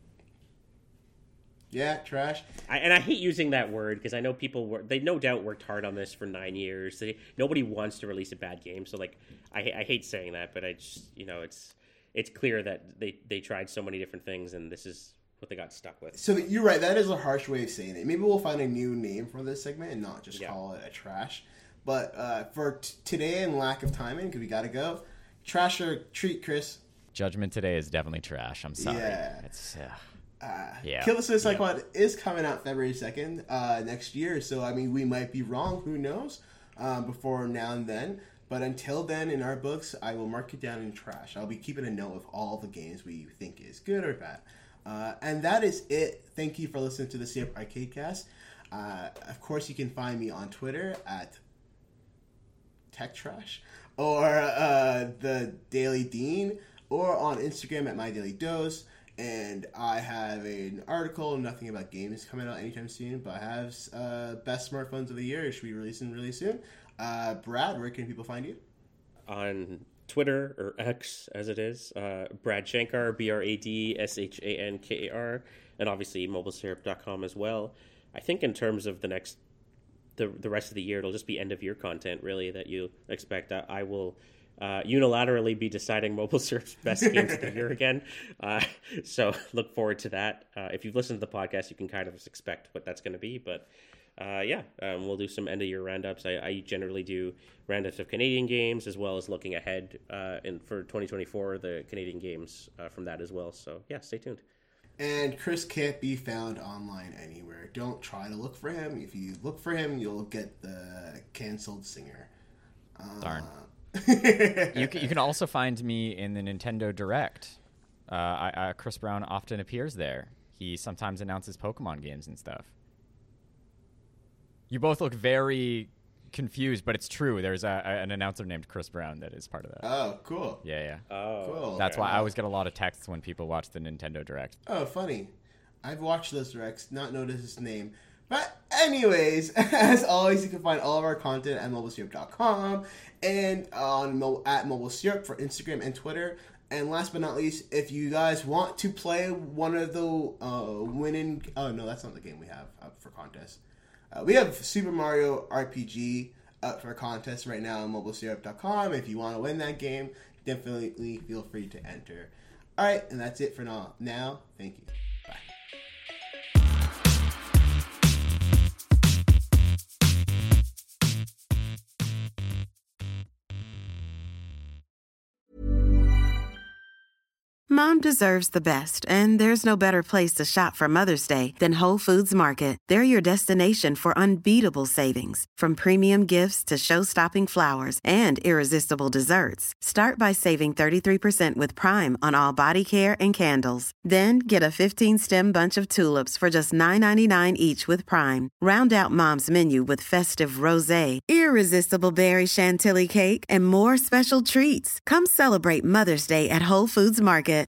Yeah, trash. I hate using that word because I know they no doubt worked hard on this for 9 years. Nobody wants to release a bad game, so like I hate saying that, but I just it's clear that they tried so many different things and this is what they got stuck with. So you're right. That is a harsh way of saying it. Maybe we'll find a new name for this segment and not just call it a trash. But for today and lack of timing, because we got to go, trash or treat, Chris? Judgment Today is definitely trash. I'm sorry. Yeah. It's Kill the Suicide Squad is coming out February 2nd next year, so I mean we might be wrong. Who knows? Before now and then, but until then, in our books, I will mark it down in trash. I'll be keeping a note of all the games we think is good or bad, and that is it. Thank you for listening to the CF Arcade Cast. Of course, you can find me on Twitter at TechTrash or the Daily Dean, or on Instagram at MyDailyDose. And I have an article, nothing about games, coming out anytime soon, but I have best smartphones of the year. It should be releasing really soon. Brad, where can people find you? On Twitter, or X as it is, Brad Shankar, BradShankar, and obviously mobilesyrup.com as well. I think in terms of the rest of the year, it'll just be end-of-year content, really, that you expect. I will... unilaterally be deciding Mobile Syrup's best games of the year again. So look forward to that. If you've listened to the podcast, you can kind of expect what that's going to be. But we'll do some end-of-year roundups. I generally do roundups of Canadian games as well as looking ahead for 2024, the Canadian games from that as well. So, yeah, stay tuned. And Chris can't be found online anywhere. Don't try to look for him. If you look for him, you'll get the canceled singer. Darn. You can also find me in the Nintendo Direct. Chris Brown often appears there. He sometimes announces Pokemon games and stuff. You both look very confused, but it's true. There's an announcer named Chris Brown that is part of that. Oh, cool. Yeah. Oh, cool. That's why I always get a lot of texts when people watch the Nintendo Direct. Oh, funny. I've watched those directs, not noticed his name. But Anyways, as always, you can find all of our content at mobilesyrup.com and at mobilesyrup for Instagram and Twitter. And last but not least, if you guys want to play one of the winning... Oh, no, that's not the game we have up for contest. We have Super Mario RPG up for contest right now on mobilesyrup.com. If you want to win that game, definitely feel free to enter. All right, and that's it for now. Thank you. Bye. Mom deserves the best, and there's no better place to shop for Mother's Day than Whole Foods Market. They're your destination for unbeatable savings, from premium gifts to show-stopping flowers and irresistible desserts. Start by saving 33% with Prime on all body care and candles. Then get a 15-stem bunch of tulips for just $9.99 each with Prime. Round out Mom's menu with festive rosé, irresistible berry chantilly cake, and more special treats. Come celebrate Mother's Day at Whole Foods Market.